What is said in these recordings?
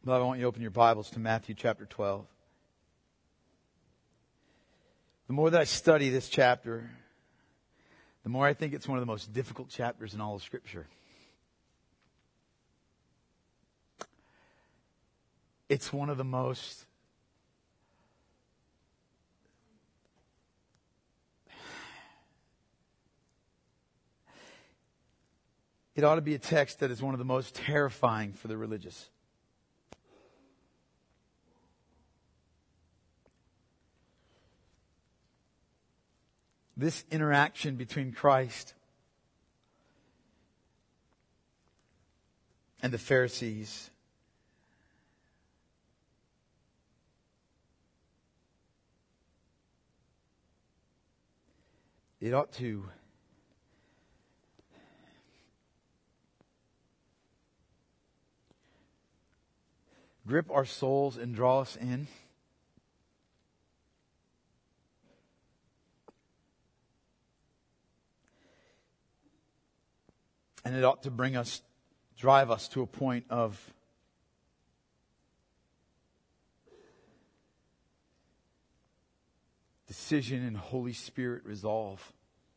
But I want you to open your Bibles to Matthew chapter 12. The more that I study this chapter, the more I think it's one of the most difficult chapters in all of Scripture. It's one of the most it ought to be a text that is one of the most terrifying for the religious. This interaction between Christ and the Pharisees it ought to grip our souls and draw us in. And it ought to drive us to a point of decision and Holy Spirit resolve.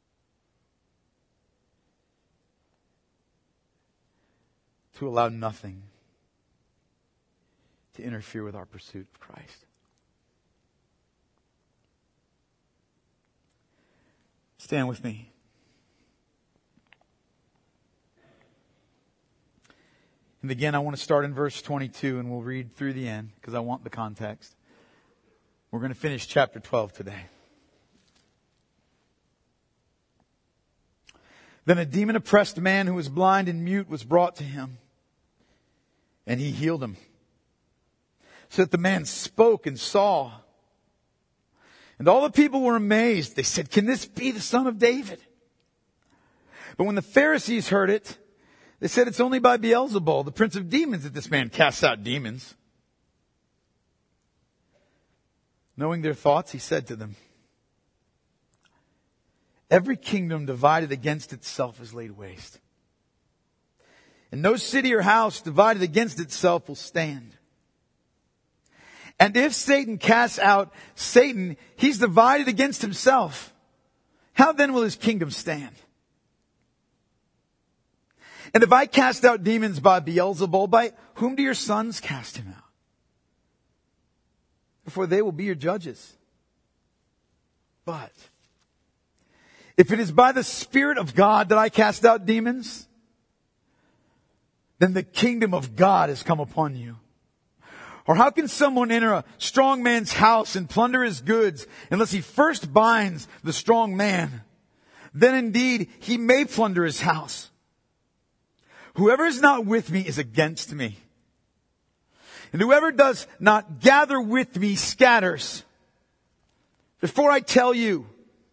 To allow nothing to interfere with our pursuit of Christ. Stand with me. And again, I want to start in verse 22 and we'll read through the end because I want the context. We're going to finish chapter 12 today. Then a demon-oppressed man who was blind and mute was brought to him, and he healed him, so that the man spoke and saw. And all the people were amazed. They said, "Can this be the son of David?" But when the Pharisees heard it, they said, "It's only by Beelzebul, the prince of demons, that this man casts out demons." Knowing their thoughts, he said to them, "Every kingdom divided against itself is laid waste. And no city or house divided against itself will stand. And if Satan casts out Satan, he's divided against himself. How then will his kingdom stand? And if I cast out demons by Beelzebul, by whom do your sons cast him out? For they will be your judges. But if it is by the Spirit of God that I cast out demons, then the kingdom of God has come upon you. Or how can someone enter a strong man's house and plunder his goods unless he first binds the strong man? Then indeed he may plunder his house. Whoever is not with me is against me. And whoever does not gather with me scatters. Therefore I tell you,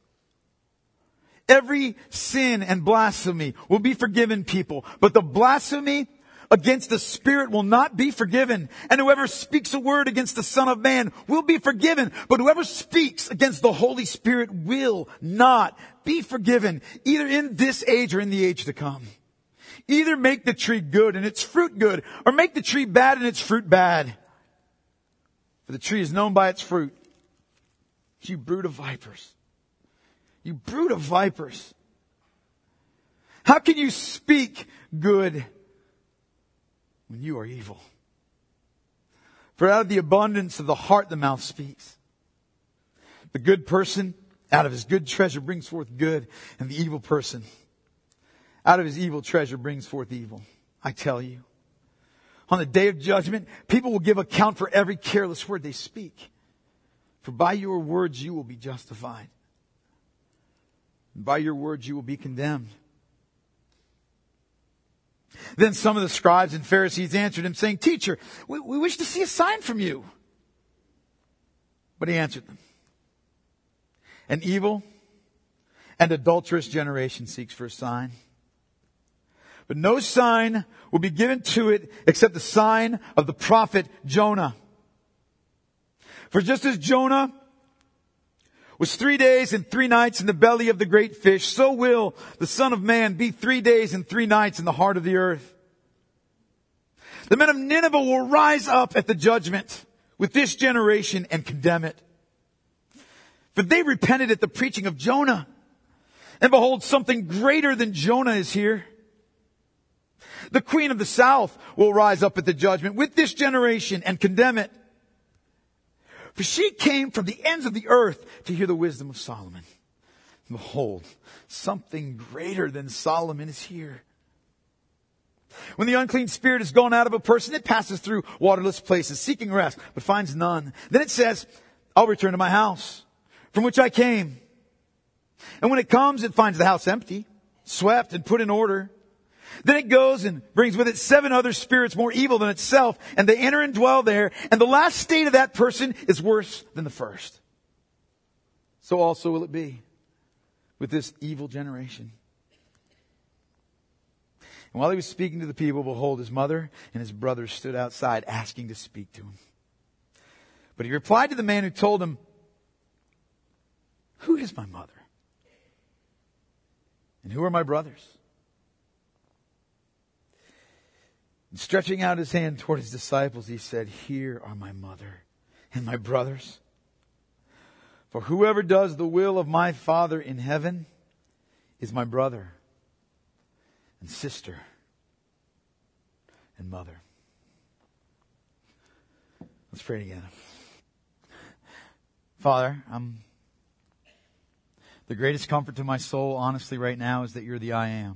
every sin and blasphemy will be forgiven people, but the blasphemy against the Spirit will not be forgiven. And whoever speaks a word against the Son of Man will be forgiven, but whoever speaks against the Holy Spirit will not be forgiven, either in this age or in the age to come. Either make the tree good and its fruit good, or make the tree bad and its fruit bad. For the tree is known by its fruit. You brood of vipers. You brood of vipers. How can you speak good when you are evil? For out of the abundance of the heart the mouth speaks. The good person out of his good treasure brings forth good, and the evil person out of his evil treasure brings forth evil. I tell you, on the day of judgment, people will give account for every careless word they speak. For by your words you will be justified, and by your words you will be condemned. Then some of the scribes and Pharisees answered him, saying, "Teacher, we wish to see a sign from you." But he answered them, "An evil and adulterous generation seeks for a sign. But no sign will be given to it except the sign of the prophet Jonah. For just as Jonah was 3 days and 3 nights in the belly of the great fish, so will the Son of Man be 3 days and 3 nights in the heart of the earth. The men of Nineveh will rise up at the judgment with this generation and condemn it. For they repented at the preaching of Jonah. And behold, something greater than Jonah is here. The queen of the south will rise up at the judgment with this generation and condemn it. For she came from the ends of the earth to hear the wisdom of Solomon. And behold, something greater than Solomon is here. When the unclean spirit is gone out of a person, it passes through waterless places, seeking rest, but finds none. Then it says, I'll return to my house, from which I came. And when it comes, it finds the house empty, swept and put in order. Then it goes and brings with it 7 other spirits more evil than itself, and they enter and dwell there, and the last state of that person is worse than the first. So also will it be with this evil generation. And while he was speaking to the people, behold, his mother and his brothers stood outside asking to speak to him. But he replied to the man who told him, who is my mother? And who are my brothers? And stretching out his hand toward his disciples, he said, here are my mother and my brothers. For whoever does the will of my Father in heaven is my brother and sister and mother. Let's pray together. Father, the greatest comfort to my soul, honestly, right now is that you're the I am.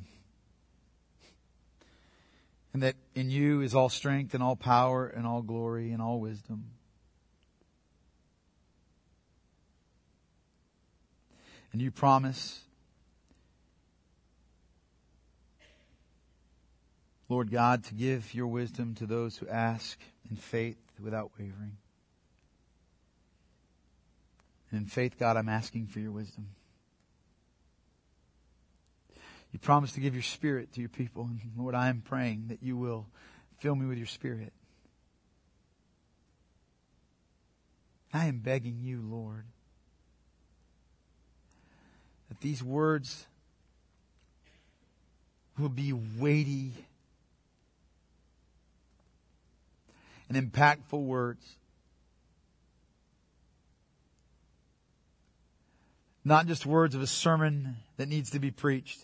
And that in you is all strength and all power and all glory and all wisdom. And you promise, Lord God, to give your wisdom to those who ask in faith without wavering. And in faith, God, I'm asking for your wisdom. You promise to give your Spirit to your people. And Lord, I am praying that you will fill me with your Spirit. I am begging you, Lord, that these words will be weighty and impactful words. Not just words of a sermon that needs to be preached.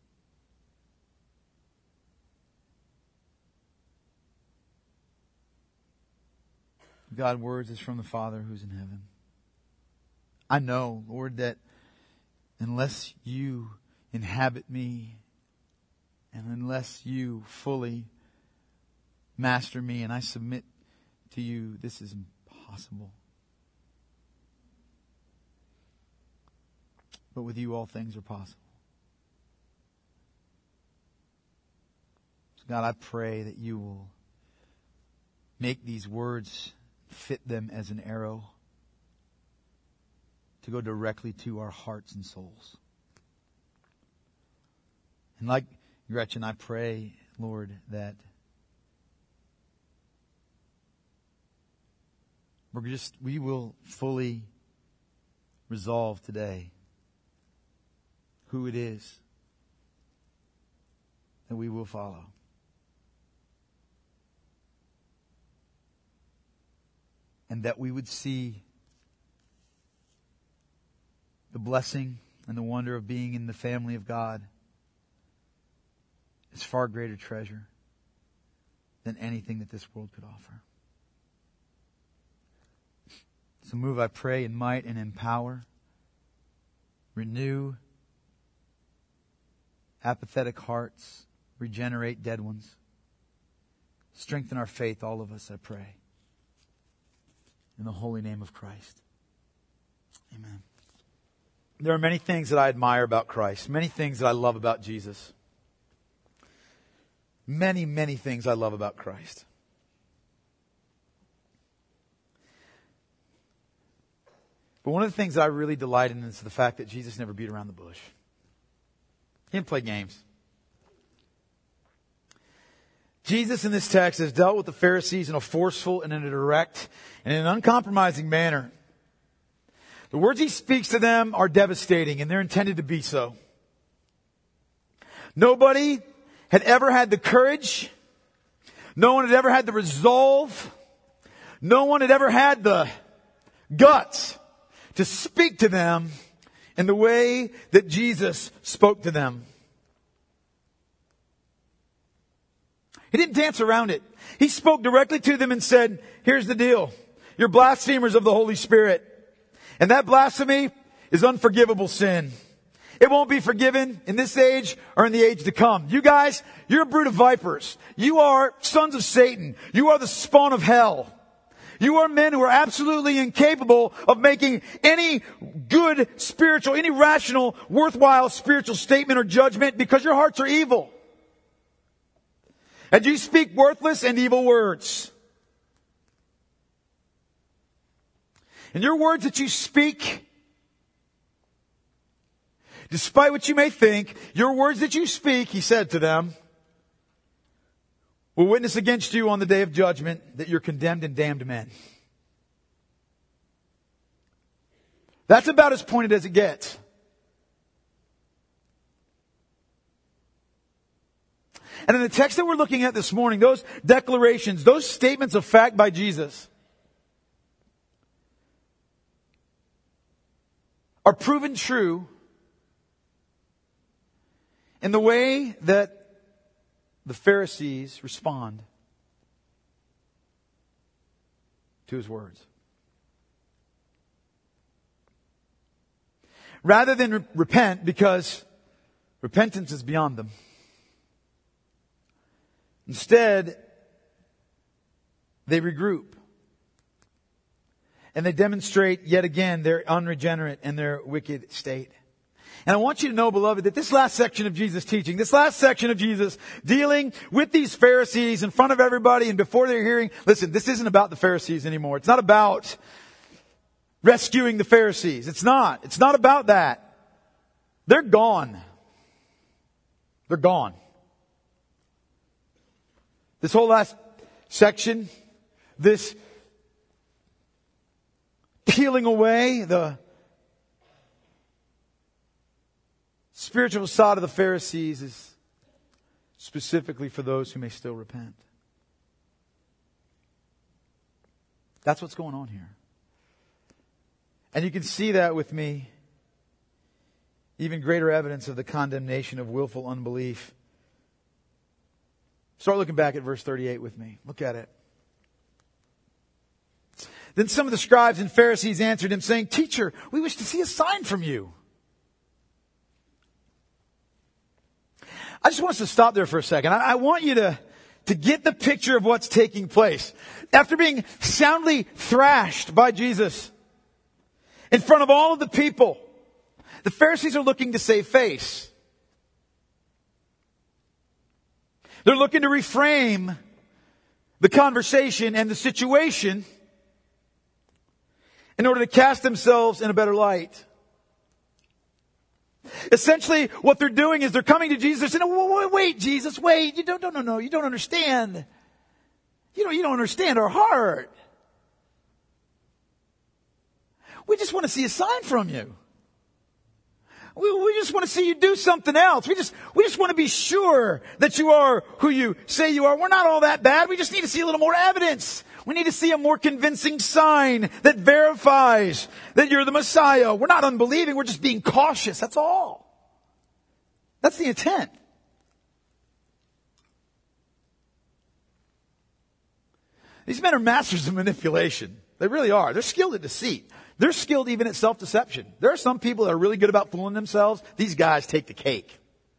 God, words is from the Father who's in heaven. I know, Lord, that unless you inhabit me and unless you fully master me and I submit to you, this is impossible. But with you, all things are possible. So God, I pray that you will make these words fit them as an arrow to go directly to our hearts and souls. And like Gretchen, I pray, Lord, that we will fully resolve today who it is that we will follow. And that we would see the blessing and the wonder of being in the family of God is far greater treasure than anything that this world could offer. So move, I pray, in might and in power. Renew apathetic hearts. Regenerate dead ones. Strengthen our faith, all of us, I pray. In the holy name of Christ. Amen. There are many things that I admire about Christ. Many things that I love about Jesus. Many, many things I love about Christ. But one of the things that I really delight in is the fact that Jesus never beat around the bush. He didn't play games. Jesus in this text has dealt with the Pharisees in a forceful and in a direct and in an uncompromising manner. The words he speaks to them are devastating, and they're intended to be so. Nobody had ever had the courage No one had ever had the resolve. No one had ever had the guts to speak to them in the way that Jesus spoke to them. He didn't dance around it. He spoke directly to them and said, here's the deal. You're blasphemers of the Holy Spirit. And that blasphemy is unforgivable sin. It won't be forgiven in this age or in the age to come. You guys, you're a brood of vipers. You are sons of Satan. You are the spawn of hell. You are men who are absolutely incapable of making any good spiritual, any rational, worthwhile spiritual statement or judgment because your hearts are evil. And you speak worthless and evil words. And your words that you speak, despite what you may think, your words that you speak, he said to them, will witness against you on the day of judgment that you're condemned and damned men. That's about as pointed as it gets. And in the text that we're looking at this morning, those declarations, those statements of fact by Jesus are proven true in the way that the Pharisees respond to his words. Rather than repent, because repentance is beyond them. Instead, they regroup. And they demonstrate yet again their unregenerate and their wicked state. And I want you to know, beloved, that this last section of Jesus' teaching, this last section of Jesus dealing with these Pharisees in front of everybody and before they're hearing, listen, this isn't about the Pharisees anymore. It's not about rescuing the Pharisees. It's not. It's not about that. They're gone. They're gone. This whole last section, this peeling away the spiritual facade of the Pharisees is specifically for those who may still repent. That's what's going on here. And you can see that with me. Even greater evidence of the condemnation of willful unbelief. Start looking back at verse 38 with me. Look at it. Then some of the scribes and Pharisees answered him, saying, Teacher, we wish to see a sign from you. I just want us to stop there for a second. I want you to get the picture of what's taking place. After being soundly thrashed by Jesus in front of all of the people, the Pharisees are looking to save face. They're looking to reframe the conversation and the situation in order to cast themselves in a better light. Essentially, what they're doing is they're coming to Jesus and saying, wait, Jesus, wait, you don't understand. You don't understand our heart. We just want to see a sign from you. We just want to see you do something else. We just want to be sure that you are who you say you are. We're not all that bad. We just need to see a little more evidence. We need to see a more convincing sign that verifies that you're the Messiah. We're not unbelieving. We're just being cautious. That's all. That's the intent. These men are masters of manipulation. They really are. They're skilled at deceit. They're skilled even at self-deception. There are some people that are really good about fooling themselves. These guys take the cake.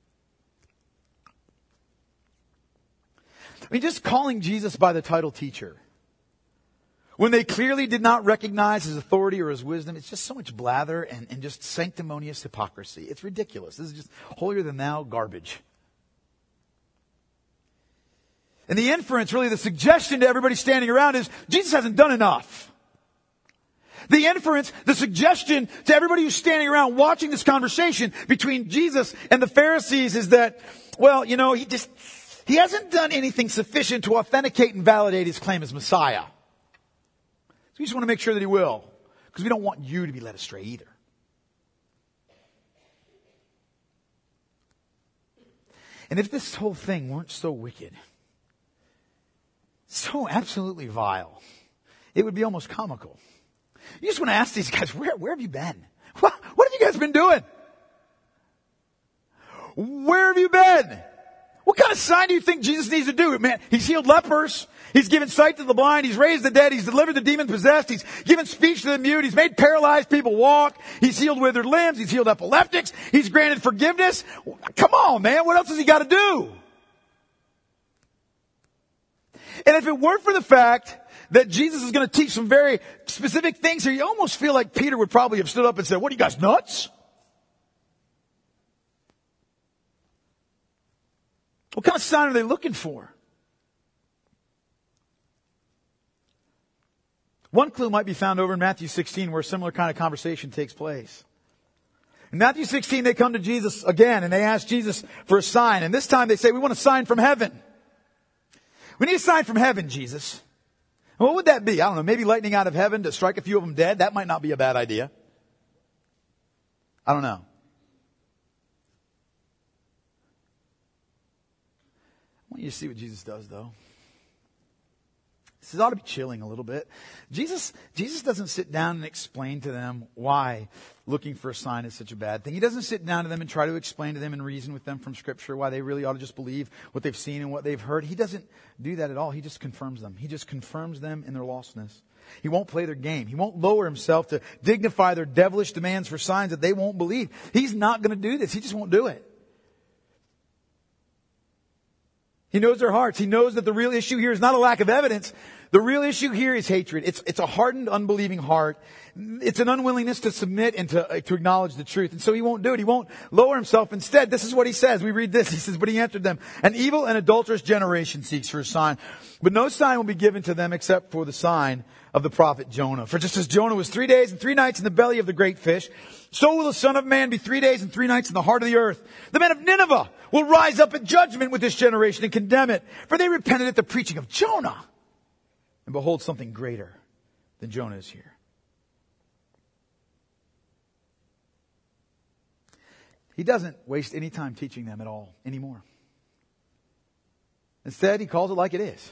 I mean, just calling Jesus by the title teacher, when they clearly did not recognize his authority or his wisdom, it's just so much blather and just sanctimonious hypocrisy. It's ridiculous. This is just holier than thou garbage. And the inference, really the suggestion to everybody standing around is, Jesus hasn't done enough. The inference, the suggestion to everybody who's standing around watching this conversation between Jesus and the Pharisees is that, well, he hasn't done anything sufficient to authenticate and validate his claim as Messiah. So we just want to make sure that he will, because we don't want you to be led astray either. And if this whole thing weren't so wicked, so absolutely vile. It would be almost comical. You just want to ask these guys, where have you been? What have you guys been doing? Where have you been? What kind of sign do you think Jesus needs to do? Man, he's healed lepers. He's given sight to the blind. He's raised the dead. He's delivered the demon possessed. He's given speech to the mute. He's made paralyzed people walk. He's healed withered limbs. He's healed epileptics. He's granted forgiveness. Come on, man. What else has he got to do? And if it weren't for the fact that Jesus is going to teach some very specific things here, you almost feel like Peter would probably have stood up and said, what are you guys, nuts? What kind of sign are they looking for? One clue might be found over in Matthew 16 where a similar kind of conversation takes place. In Matthew 16, they come to Jesus again and they ask Jesus for a sign. And this time they say, we want a sign from heaven. We need a sign from heaven, Jesus. And what would that be? I don't know, maybe lightning out of heaven to strike a few of them dead? That might not be a bad idea. I don't know. I want you to see what Jesus does, though. This ought to be chilling a little bit. Jesus doesn't sit down and explain to them why looking for a sign is such a bad thing. He doesn't sit down to them and try to explain to them and reason with them from Scripture why they really ought to just believe what they've seen and what they've heard. He doesn't do that at all. He just confirms them. He just confirms them in their lostness. He won't play their game. He won't lower himself to dignify their devilish demands for signs that they won't believe. He's not going to do this. He just won't do it. He knows their hearts. He knows that the real issue here is not a lack of evidence. The real issue here is hatred. It's a hardened, unbelieving heart. It's an unwillingness to submit and to acknowledge the truth. And so he won't do it. He won't lower himself. Instead, this is what he says. We read this. He says, but he answered them, an evil and adulterous generation seeks for a sign. But no sign will be given to them except for the sign of the prophet Jonah. For just as Jonah was 3 days and 3 nights in the belly of the great fish, so will the Son of Man be 3 days and 3 nights in the heart of the earth. The men of Nineveh will rise up at judgment with this generation and condemn it. For they repented at the preaching of Jonah. And behold, something greater than Jonah is here. He doesn't waste any time teaching them at all anymore. Instead, he calls it like it is.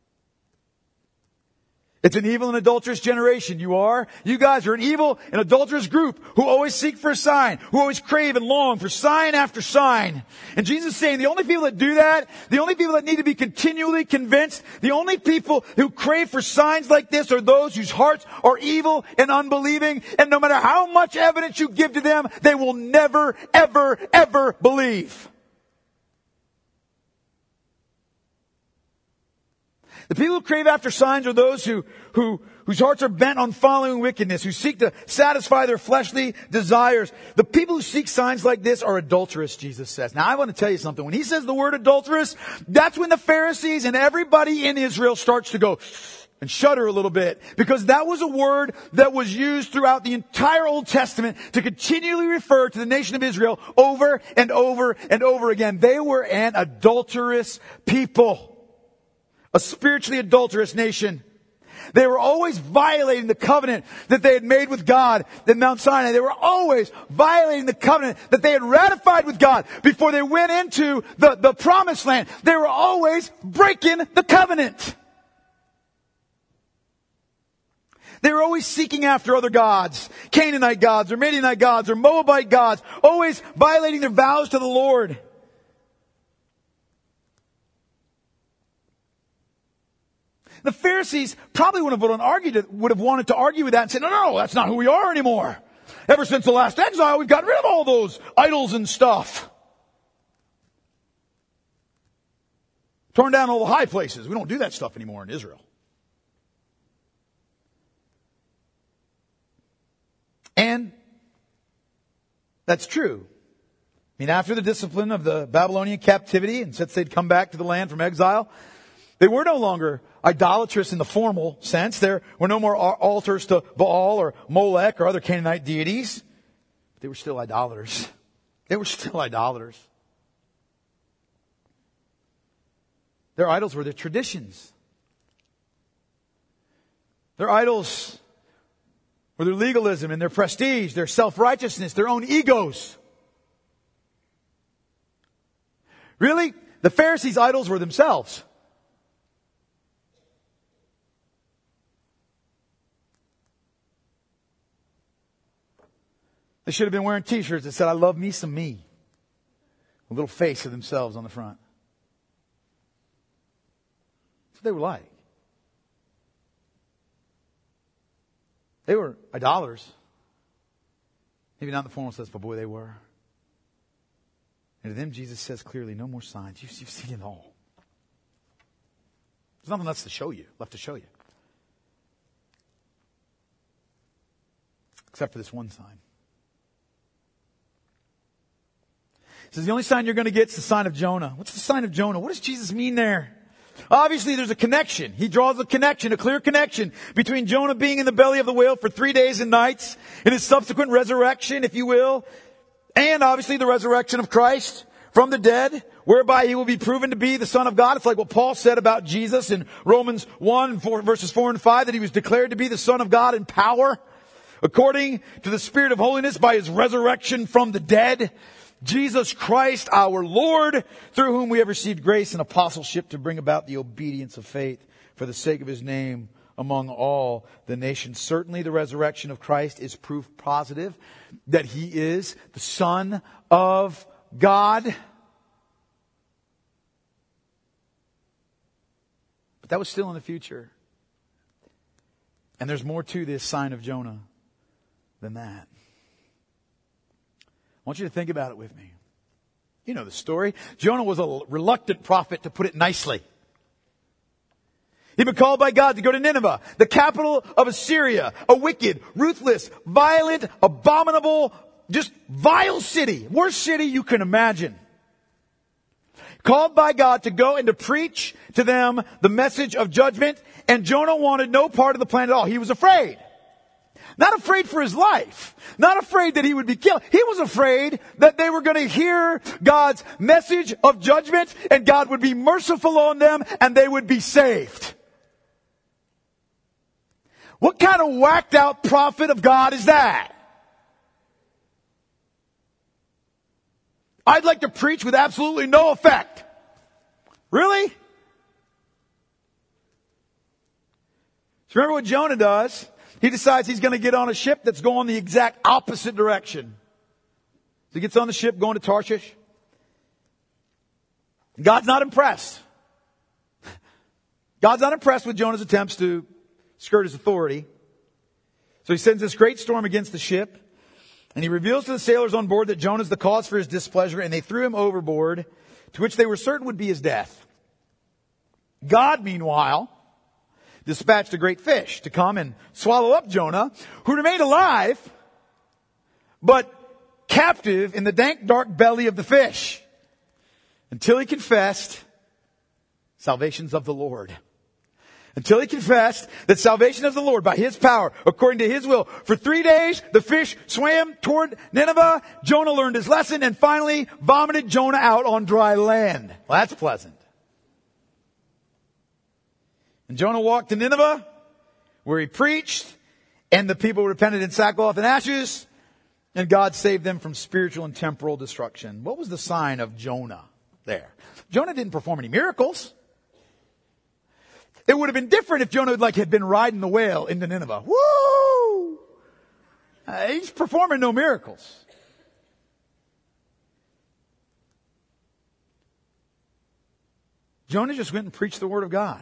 It's an evil and adulterous generation. You guys are an evil and adulterous group who always seek for a sign, who always crave and long for sign after sign. And Jesus is saying the only people that do that, the only people that need to be continually convinced, the only people who crave for signs like this are those whose hearts are evil and unbelieving. And no matter how much evidence you give to them, they will never, ever, ever believe. The people who crave after signs are those whose hearts are bent on following wickedness, who seek to satisfy their fleshly desires. The people who seek signs like this are adulterous, Jesus says. Now, I want to tell you something. When he says the word adulterous, that's when the Pharisees and everybody in Israel starts to go and shudder a little bit. Because that was a word that was used throughout the entire Old Testament to continually refer to the nation of Israel over and over and over again. They were an adulterous people. A spiritually adulterous nation. They were always violating the covenant that they had made with God at Mount Sinai. They were always violating the covenant that they had ratified with God before they went into the promised land. They were always breaking the covenant. They were always seeking after other gods, Canaanite gods or Midianite gods or Moabite gods, always violating their vows to the Lord. The Pharisees probably would have wanted to argue with that and say, no, that's not who we are anymore. Ever since the last exile, we've got rid of all those idols and stuff. Torn down all the high places. We don't do that stuff anymore in Israel. And that's true. I mean, after the discipline of the Babylonian captivity, and since they'd come back to the land from exile, they were no longer idolatrous in the formal sense. There were no more altars to Baal or Molech or other Canaanite deities. But they were still idolaters. They were still idolaters. Their idols were their traditions. Their idols were their legalism and their prestige, their self-righteousness, their own egos. Really, the Pharisees' idols were themselves. They should have been wearing t-shirts that said, I love me some me. A little face of themselves on the front. That's what they were like. They were idolaters. Maybe not in the formal sense, but boy, they were. And to them, Jesus says clearly, no more signs. You've seen it all. There's nothing left to show you. Except for this one sign. He says the only sign you're going to get is the sign of Jonah. What's the sign of Jonah? What does Jesus mean there? Obviously, there's a connection. He draws a clear connection between Jonah being in the belly of the whale for 3 days and nights and his subsequent resurrection, if you will, and obviously the resurrection of Christ from the dead, whereby he will be proven to be the Son of God. It's like what Paul said about Jesus in Romans 1, verses 4 and 5, that he was declared to be the Son of God in power, according to the Spirit of holiness by his resurrection from the dead. Jesus Christ, our Lord, through whom we have received grace and apostleship to bring about the obedience of faith for the sake of his name among all the nations. Certainly the resurrection of Christ is proof positive that he is the Son of God. But that was still in the future. And there's more to this sign of Jonah than that. I want you to think about it with me. You know the story. Jonah was a reluctant prophet, to put it nicely. He'd been called by God to go to Nineveh, the capital of Assyria, a wicked, ruthless, violent, abominable, just vile city. Worst city you can imagine. Called by God to go and to preach to them the message of judgment. And Jonah wanted no part of the plan at all. He was afraid. Not afraid for his life. Not afraid that he would be killed. He was afraid that they were going to hear God's message of judgment and God would be merciful on them and they would be saved. What kind of whacked out prophet of God is that? I'd like to preach with absolutely no effect. Really? So remember what Jonah does? He decides he's going to get on a ship that's going the exact opposite direction. So he gets on the ship going to Tarshish. God's not impressed. God's not impressed with Jonah's attempts to skirt his authority. So he sends this great storm against the ship. And he reveals to the sailors on board that Jonah's the cause for his displeasure. And they threw him overboard, to which they were certain would be his death. God, meanwhile, dispatched a great fish to come and swallow up Jonah, who remained alive, but captive in the dank, dark belly of the fish, until he confessed, salvation's of the Lord. Until he confessed that salvation is the Lord by his power, according to his will. For 3 days, the fish swam toward Nineveh. Jonah learned his lesson and finally vomited Jonah out on dry land. Well, that's pleasant. And Jonah walked to Nineveh, where he preached, and the people repented in sackcloth and ashes, and God saved them from spiritual and temporal destruction. What was the sign of Jonah there? Jonah didn't perform any miracles. It would have been different if Jonah had been riding the whale into Nineveh. Woo! He's performing no miracles. Jonah just went and preached the word of God.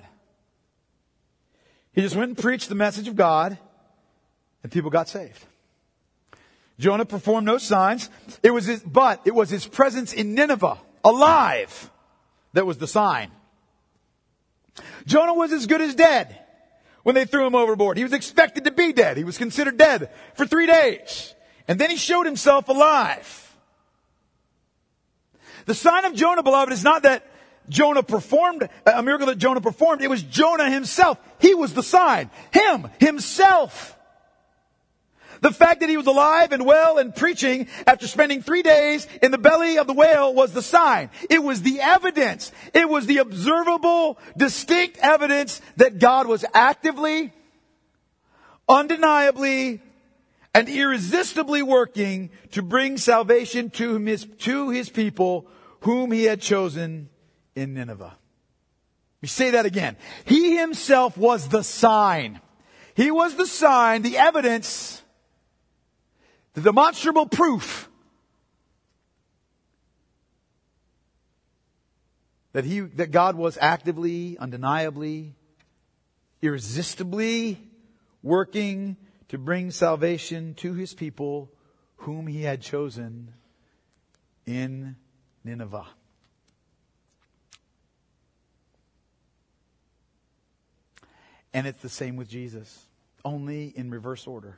He just went and preached the message of God, and people got saved. Jonah performed no signs. It was his presence in Nineveh, alive, that was the sign. Jonah was as good as dead when they threw him overboard. He was expected to be dead. He was considered dead for 3 days. And then he showed himself alive. The sign of Jonah, beloved, is not that Jonah performed a miracle that Jonah performed. It was Jonah himself. He was the sign. Himself. The fact that he was alive and well and preaching after spending 3 days in the belly of the whale was the sign. It was the evidence. It was the observable, distinct evidence that God was actively, undeniably, and irresistibly working to bring salvation to his people whom he had chosen in Nineveh. Let me say that again. He himself was the sign. He was the sign, the evidence the demonstrable proof that God was actively, undeniably, irresistibly working to bring salvation to His people whom He had chosen in Nineveh. And it's the same with Jesus, only in reverse order.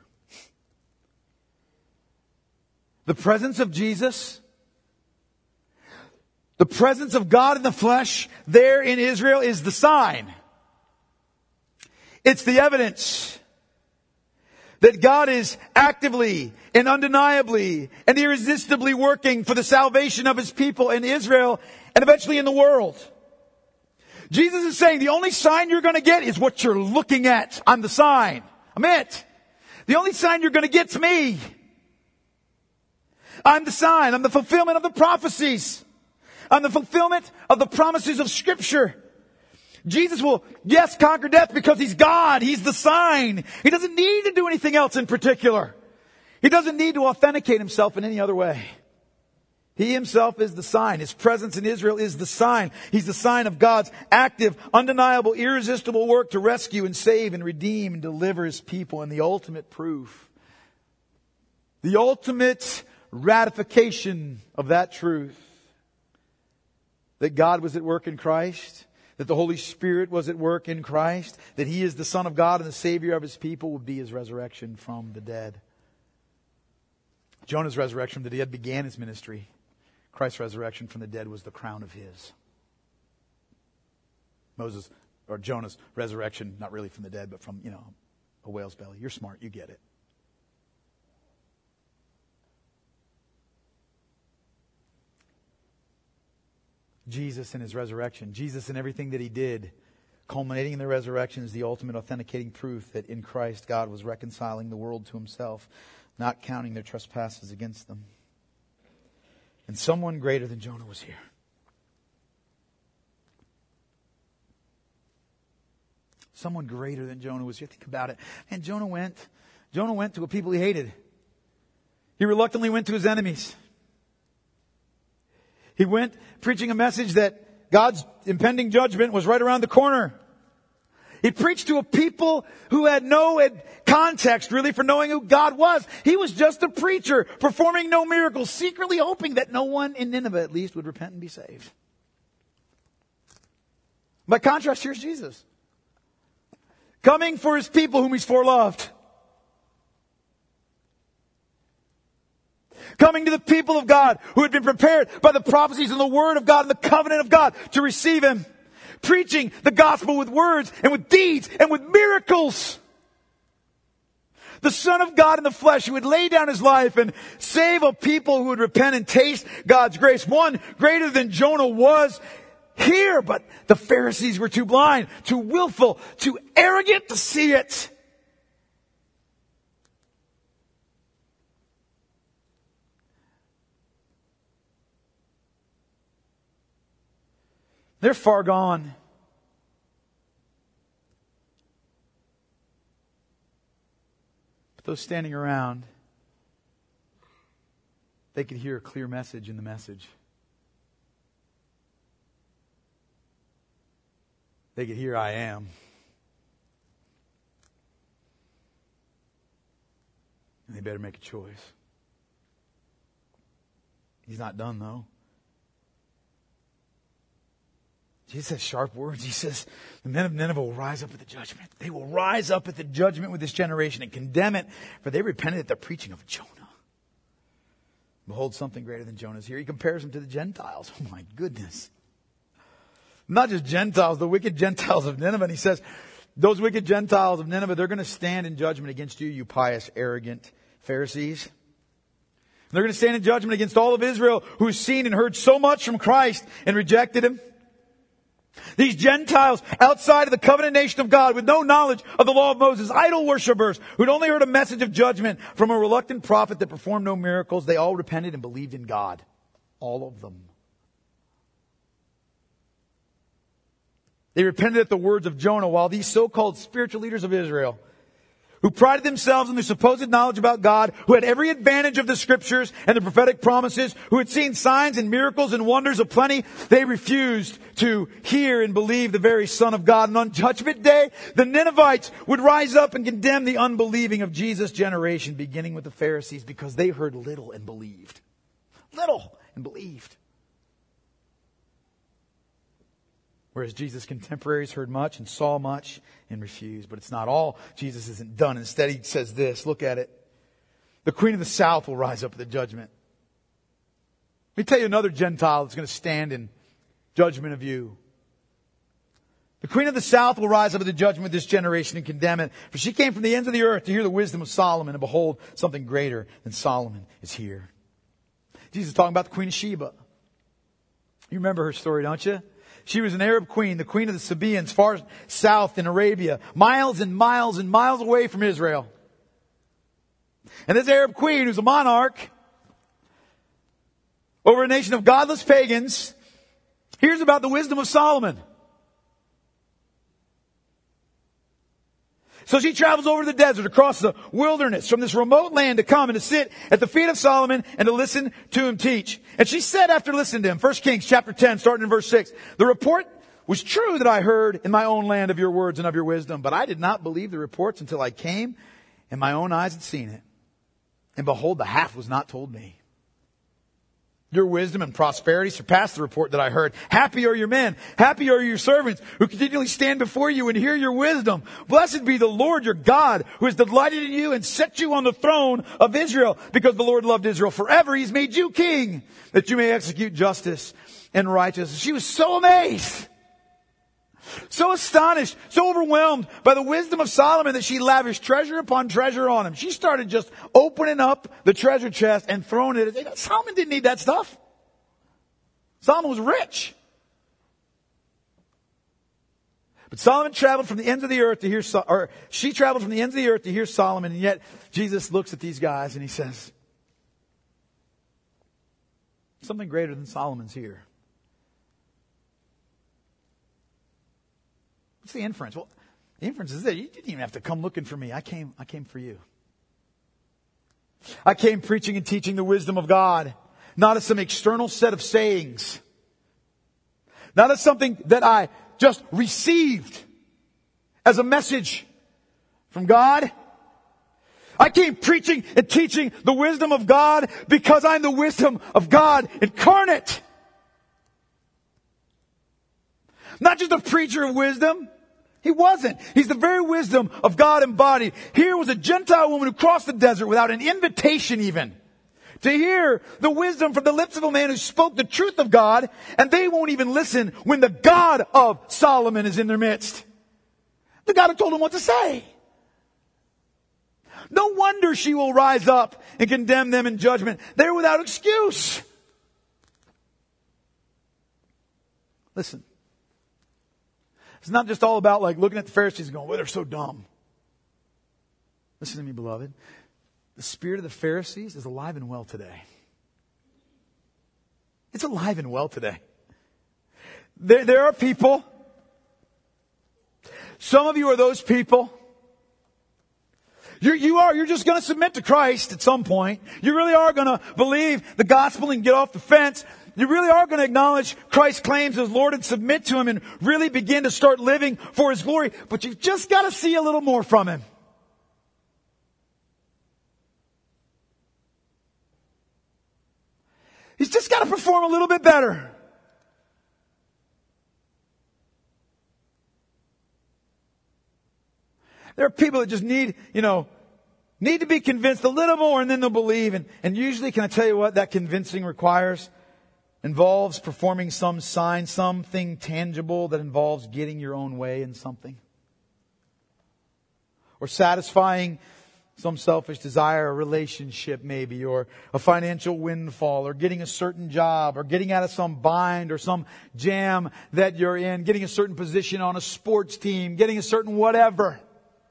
The presence of Jesus, the presence of God in the flesh there in Israel is the sign. It's the evidence that God is actively and undeniably and irresistibly working for the salvation of His people in Israel and eventually in the world. Jesus is saying the only sign you're going to get is what you're looking at. I'm the sign. I'm it. The only sign you're going to get's me. I'm the sign. I'm the fulfillment of the prophecies. I'm the fulfillment of the promises of Scripture. Jesus will, yes, conquer death because He's God. He's the sign. He doesn't need to do anything else in particular. He doesn't need to authenticate Himself in any other way. He Himself is the sign. His presence in Israel is the sign. He's the sign of God's active, undeniable, irresistible work to rescue and save and redeem and deliver His people. And the ultimate proof, the ultimate ratification of that truth, that God was at work in Christ, that the Holy Spirit was at work in Christ, that He is the Son of God and the Savior of His people, would be His resurrection from the dead. Jonah's resurrection from the dead began His ministry. Christ's resurrection from the dead was the crown of His. Jonah's resurrection, not really from the dead, but from, a whale's belly. You're smart, you get it. Jesus and His resurrection, Jesus and everything that He did, culminating in the resurrection, is the ultimate authenticating proof that in Christ God was reconciling the world to Himself, not counting their trespasses against them. And someone greater than Jonah was here. Someone greater than Jonah was here. Think about it. Man, Jonah went to a people he hated. He reluctantly went to his enemies. He went preaching a message that God's impending judgment was right around the corner. He preached to a people who had no context really for knowing who God was. He was just a preacher performing no miracles, secretly hoping that no one in Nineveh at least would repent and be saved. By contrast, here's Jesus, coming for His people whom He's foreloved. Coming to the people of God who had been prepared by the prophecies and the Word of God and the covenant of God to receive Him. Preaching the gospel with words and with deeds and with miracles. The Son of God in the flesh who would lay down His life and save a people who would repent and taste God's grace. One greater than Jonah was here, but the Pharisees were too blind, too willful, too arrogant to see it. They're far gone. But those standing around, they could hear a clear message in the message. They could hear, I am. And they better make a choice. He's not done though. Jesus has sharp words. He says, the men of Nineveh will rise up at the judgment. They will rise up at the judgment with this generation and condemn it, for they repented at the preaching of Jonah. Behold, something greater than Jonah is here. He compares him to the Gentiles. Oh my goodness. Not just Gentiles, the wicked Gentiles of Nineveh. And he says, those wicked Gentiles of Nineveh, they're going to stand in judgment against you, you pious, arrogant Pharisees. They're going to stand in judgment against all of Israel who's seen and heard so much from Christ and rejected Him. These Gentiles outside of the covenant nation of God with no knowledge of the law of Moses, idol worshippers who'd only heard a message of judgment from a reluctant prophet that performed no miracles, they all repented and believed in God. All of them. They repented at the words of Jonah, while these so-called spiritual leaders of Israel who prided themselves in their supposed knowledge about God, who had every advantage of the scriptures and the prophetic promises, who had seen signs and miracles and wonders aplenty, they refused to hear and believe the very Son of God. And on Judgment Day, the Ninevites would rise up and condemn the unbelieving of Jesus' generation, beginning with the Pharisees, because they heard little and believed. Little and believed. Whereas Jesus' contemporaries heard much and saw much and refused. But it's not all. Jesus isn't done. Instead, he says this. Look at it. The Queen of the South will rise up at the judgment. Let me tell you another Gentile that's going to stand in judgment of you. The Queen of the South will rise up at the judgment of this generation and condemn it. For she came from the ends of the earth to hear the wisdom of Solomon. And behold, something greater than Solomon is here. Jesus is talking about the Queen of Sheba. You remember her story, don't you? She was an Arab queen, the queen of the Sabaeans, far south in Arabia, miles and miles and miles away from Israel. And this Arab queen, who's a monarch over a nation of godless pagans, hears about the wisdom of Solomon. So she travels over to the desert, across the wilderness, from this remote land to come and to sit at the feet of Solomon and to listen to him teach. And she said after listening to him, 1 Kings chapter 10, starting in verse 6, the report was true that I heard in my own land of your words and of your wisdom, but I did not believe the reports until I came and my own eyes had seen it. And behold, the half was not told me. Your wisdom and prosperity surpass the report that I heard. Happy are your men. Happy are your servants who continually stand before you and hear your wisdom. Blessed be the Lord your God who has delighted in you and set you on the throne of Israel. Because the Lord loved Israel forever, He's made you king that you may execute justice and righteousness. She was so amazed, so astonished, so overwhelmed by the wisdom of Solomon that she lavished treasure upon treasure on him. She started just opening up the treasure chest and throwing it. Solomon didn't need that stuff. Solomon was rich. But Solomon traveled from the ends of the earth to hear, or she traveled from the ends of the earth to hear Solomon, and yet Jesus looks at these guys and he says, something greater than Solomon's here. What's the inference? Well, the inference is that you didn't even have to come looking for me. I came for you. I came preaching and teaching the wisdom of God, not as some external set of sayings, not as something that I just received as a message from God. I came preaching and teaching the wisdom of God because I'm the wisdom of God incarnate. Not just a preacher of wisdom. He wasn't. He's the very wisdom of God embodied. Here was a Gentile woman who crossed the desert without an invitation even to hear the wisdom from the lips of a man who spoke the truth of God, and they won't even listen when the God of Solomon is in their midst. The God who told them what to say. No wonder she will rise up and condemn them in judgment. They're without excuse. Listen. It's not just all about like looking at the Pharisees and going, well, they're so dumb. Listen to me, beloved. The spirit of the Pharisees is alive and well today. It's alive and well today. There are people. Some of you are those people. You're just going to submit to Christ at some point. You really are going to believe the gospel and get off the fence. You really are going to acknowledge Christ's claims as Lord and submit to Him and really begin to start living for His glory. But you've just got to see a little more from Him. He's just got to perform a little bit better. There are people that just need to be convinced a little more and then they'll believe. And usually, can I tell you what that convincing involves performing some sign, something tangible that involves getting your own way in something. Or satisfying some selfish desire, a relationship maybe, or a financial windfall, or getting a certain job, or getting out of some bind or some jam that you're in, getting a certain position on a sports team, getting a certain whatever.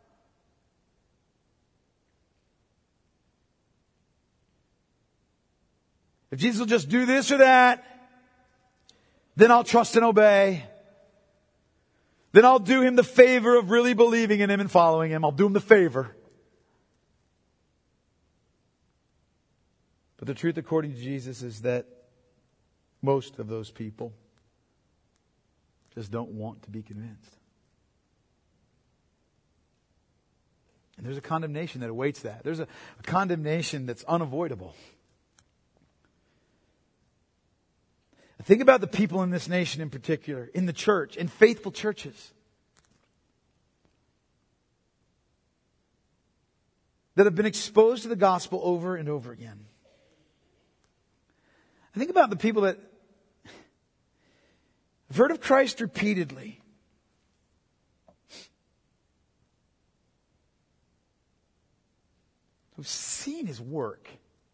If Jesus will just do this or that, then I'll trust and obey. Then I'll do Him the favor of really believing in Him and following Him. I'll do Him the favor. But the truth according to Jesus is that most of those people just don't want to be convinced. And there's a condemnation that awaits that. There's a condemnation that's unavoidable. Think about the people in this nation in particular, in the church, in faithful churches, that have been exposed to the gospel over and over again. I think about the people that have heard of Christ repeatedly, who've seen His work,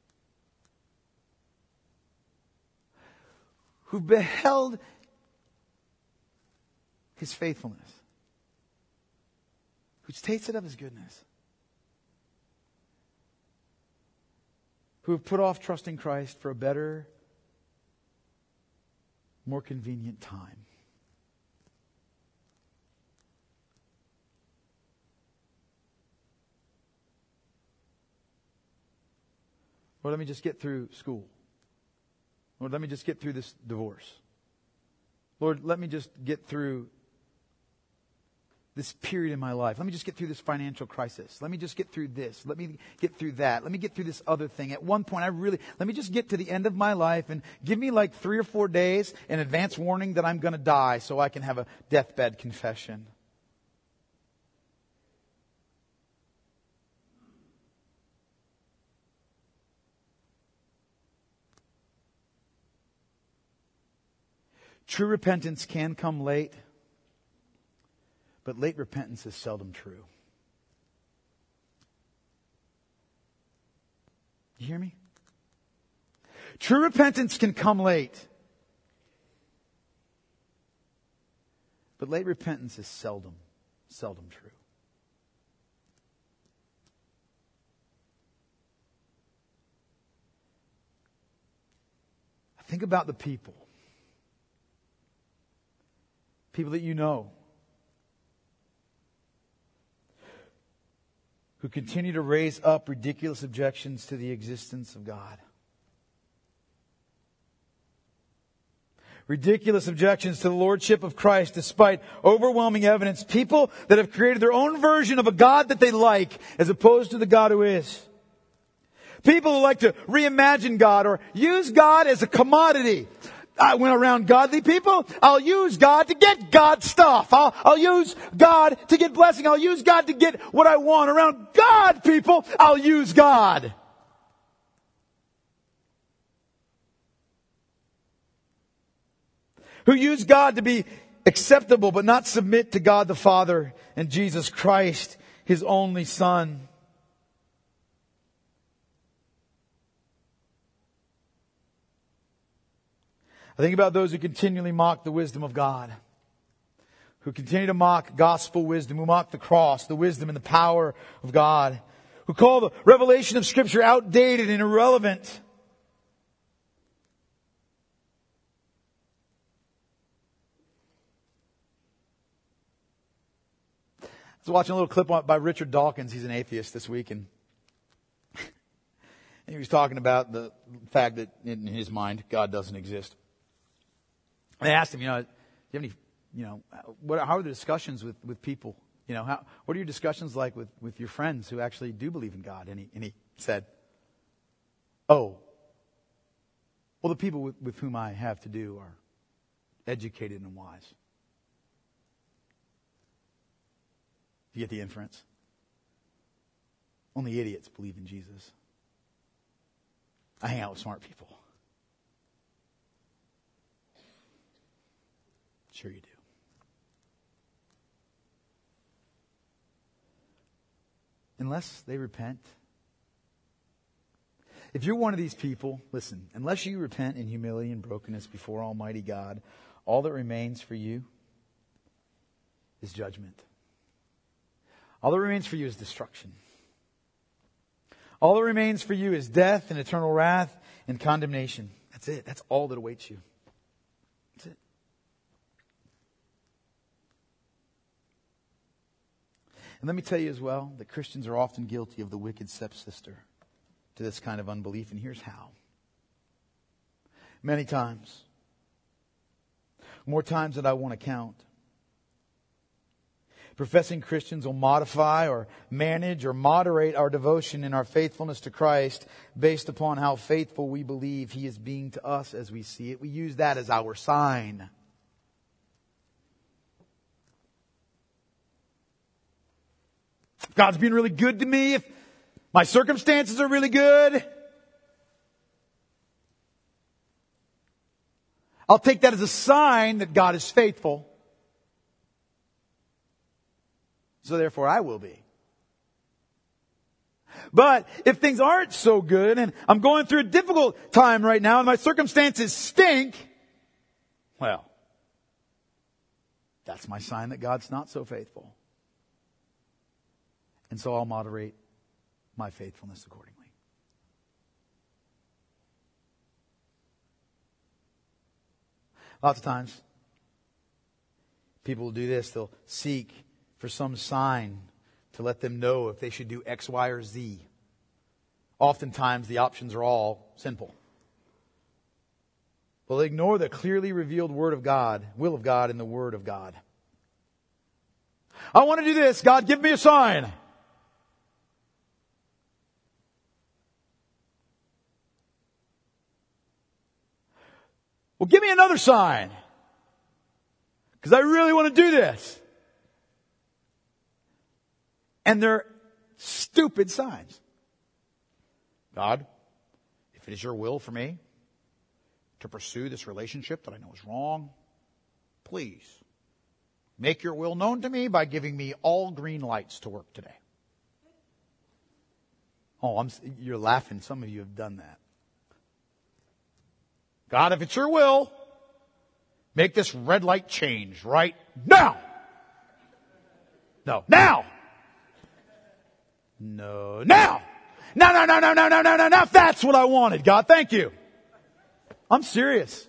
who've beheld His faithfulness, who's tasted of His goodness, who have put off trusting Christ for a better, more convenient time. Lord, let me just get through school. Lord, let me just get through this divorce. Lord, let me just get through this period in my life. Let me just get through this financial crisis. Let me just get through this. Let me get through that. Let me get through this other thing. At one point, let me just get to the end of my life and give me like 3 or 4 days in advance warning that I'm going to die so I can have a deathbed confession. True repentance can come late, but late repentance is seldom true. You hear me? True repentance can come late, but late repentance is seldom true. Think about the people that you know, who continue to raise up ridiculous objections to the existence of God. Ridiculous objections to the lordship of Christ despite overwhelming evidence. People that have created their own version of a God that they like as opposed to the God who is. People who like to reimagine God or use God as a commodity. I went around godly people. I'll use God to get God stuff. I'll use God to get blessing. I'll use God to get what I want. Around God people, I'll use God. Who use God to be acceptable but not submit to God the Father and Jesus Christ, His only Son. I think about those who continually mock the wisdom of God, who continue to mock gospel wisdom, who mock the cross, the wisdom and the power of God, who call the revelation of Scripture outdated and irrelevant. I was watching a little clip by Richard Dawkins. He's an atheist this week, and he was talking about the fact that in his mind, God doesn't exist. They asked him, do you have any, how are the discussions with people? What are your discussions like with your friends who actually do believe in God? And he said, well, the people with whom I have to do are educated and wise. You get the inference? Only idiots believe in Jesus. I hang out with smart people. Sure you do. Unless they repent. If you're one of these people, listen, unless you repent in humility and brokenness before Almighty God, all that remains for you is judgment. All that remains for you is destruction. All that remains for you is death and eternal wrath and condemnation. That's it. That's all that awaits you. That's it. And let me tell you as well that Christians are often guilty of the wicked stepsister. to this kind of unbelief, and here's how. Many times, more times than I want to count, professing Christians will modify or manage or moderate our devotion and our faithfulness to Christ based upon how faithful we believe He is being to us as we see it. We use that as our sign. If God's being really good to me, if my circumstances are really good, I'll take that as a sign that God is faithful. So therefore I will be. But if things aren't so good and I'm going through a difficult time right now and my circumstances stink, well, that's my sign that God's not so faithful. And so I'll moderate my faithfulness accordingly. Lots of times, people will do this. They'll seek for some sign to let them know if they should do X, Y, or Z. Oftentimes, the options are all sinful. But they ignore the clearly revealed Word of God, will of God, in the Word of God. I want to do this. God, give me a sign. Well, give me another sign. Because I really want to do this. And they're stupid signs. God, if it is your will for me to pursue this relationship that I know is wrong, please make your will known to me by giving me all green lights to work today. Oh, you're laughing. Some of you have done that. God, if it's your will, make this red light change right now. No, now. No, now. No. That's what I wanted, God. Thank you. I'm serious.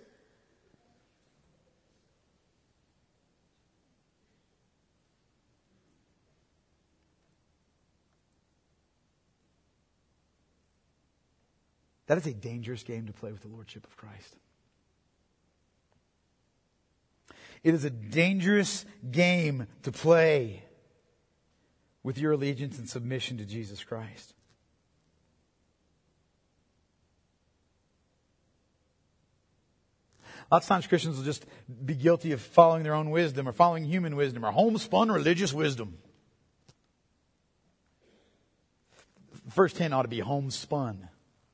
That is a dangerous game to play with the Lordship of Christ. It is a dangerous game to play with your allegiance and submission to Jesus Christ. Lots of times Christians will just be guilty of following their own wisdom or following human wisdom or homespun religious wisdom. First 10 ought to be homespun.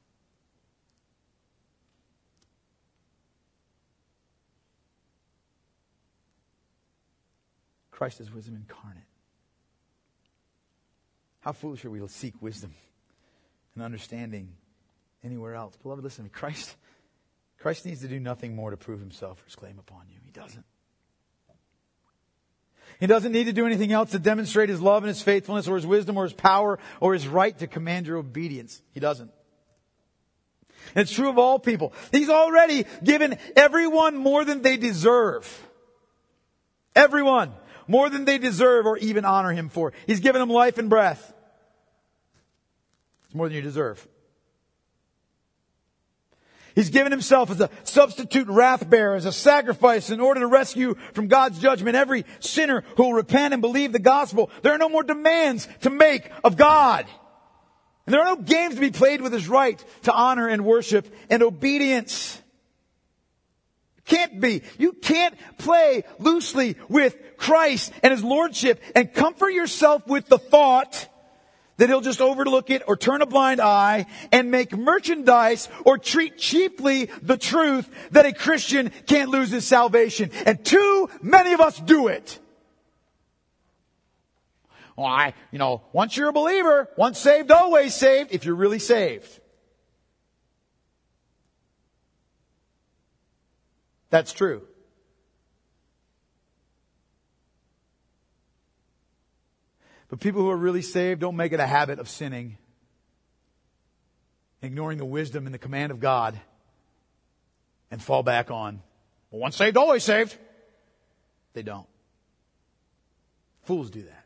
Christ is wisdom incarnate. How foolish are we to seek wisdom and understanding anywhere else? Beloved, listen to me. Christ needs to do nothing more to prove Himself or His claim upon you. He doesn't. He doesn't need to do anything else to demonstrate His love and His faithfulness or His wisdom or His power or His right to command your obedience. He doesn't. And it's true of all people. He's already given everyone more than they deserve. Everyone. More than they deserve or even honor Him for. He's given them life and breath. It's more than you deserve. He's given Himself as a substitute wrath bearer, as a sacrifice in order to rescue from God's judgment every sinner who will repent and believe the gospel. There are no more demands to make of God. And there are no games to be played with His right to honor and worship and obedience. Can't be. You can't play loosely with Christ and His Lordship and comfort yourself with the thought that He'll just overlook it or turn a blind eye and make merchandise or treat cheaply the truth that a Christian can't lose his salvation. And too many of us do it. Well, once you're a believer, once saved, always saved, if you're really saved. That's true. But people who are really saved don't make it a habit of sinning, ignoring the wisdom and the command of God, and fall back on, well, once saved, always saved. They don't. Fools do that.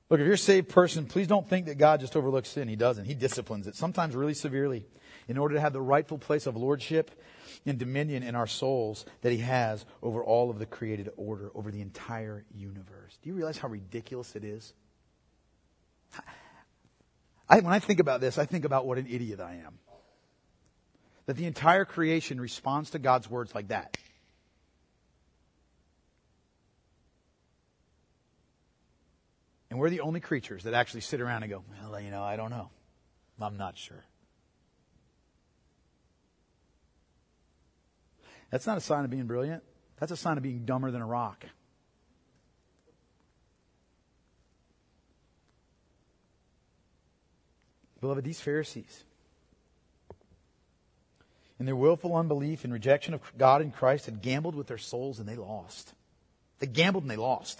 Look, if you're a saved person, please don't think that God just overlooks sin. He doesn't. He disciplines it, sometimes really severely, in order to have the rightful place of lordship and dominion in our souls that He has over all of the created order, over the entire universe. Do you realize how ridiculous it is? When I think about this, I think about what an idiot I am. That the entire creation responds to God's words like that. And we're the only creatures that actually sit around and go, well, I don't know. I'm not sure. That's not a sign of being brilliant. That's a sign of being dumber than a rock. Beloved, these Pharisees, in their willful unbelief and rejection of God and Christ, had gambled with their souls and they lost. They gambled and they lost.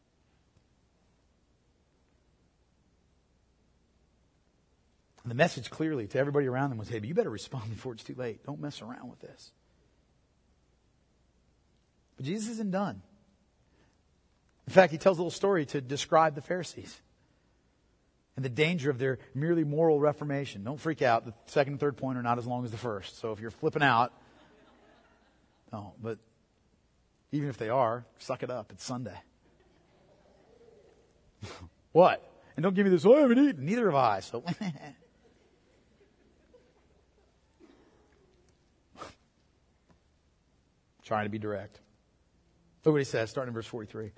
And the message clearly to everybody around them was, hey, but you better respond before it's too late. Don't mess around with this. But Jesus isn't done. In fact, He tells a little story to describe the Pharisees and the danger of their merely moral reformation. Don't freak out. The second and third point are not as long as the first. So if you're flipping out, no. But even if they are, suck it up. It's Sunday. What? And don't give me this, I haven't eaten. Neither have I. So trying to be direct. Look what he says, starting in verse 43.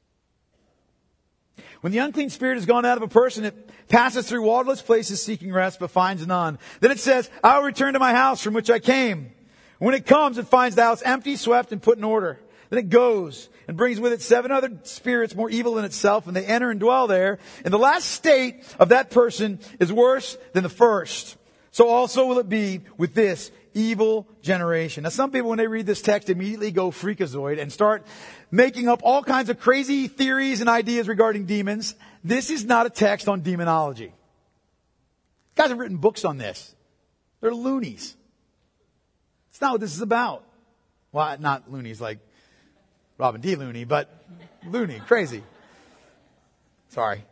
When the unclean spirit has gone out of a person, it passes through waterless places seeking rest, but finds none. Then it says, I will return to my house from which I came. When it comes, it finds the house empty, swept, and put in order. Then it goes and brings with it 7 other spirits more evil than itself, and they enter and dwell there. And the last state of that person is worse than the first. So also will it be with this evil generation. Now, some people, when they read this text, immediately go freakazoid and start making up all kinds of crazy theories and ideas regarding demons. This is not a text on demonology. Guys have written books on this. They're loonies. It's not what this is about. Well, not loonies like Robin D. Looney, but loony, crazy. Sorry.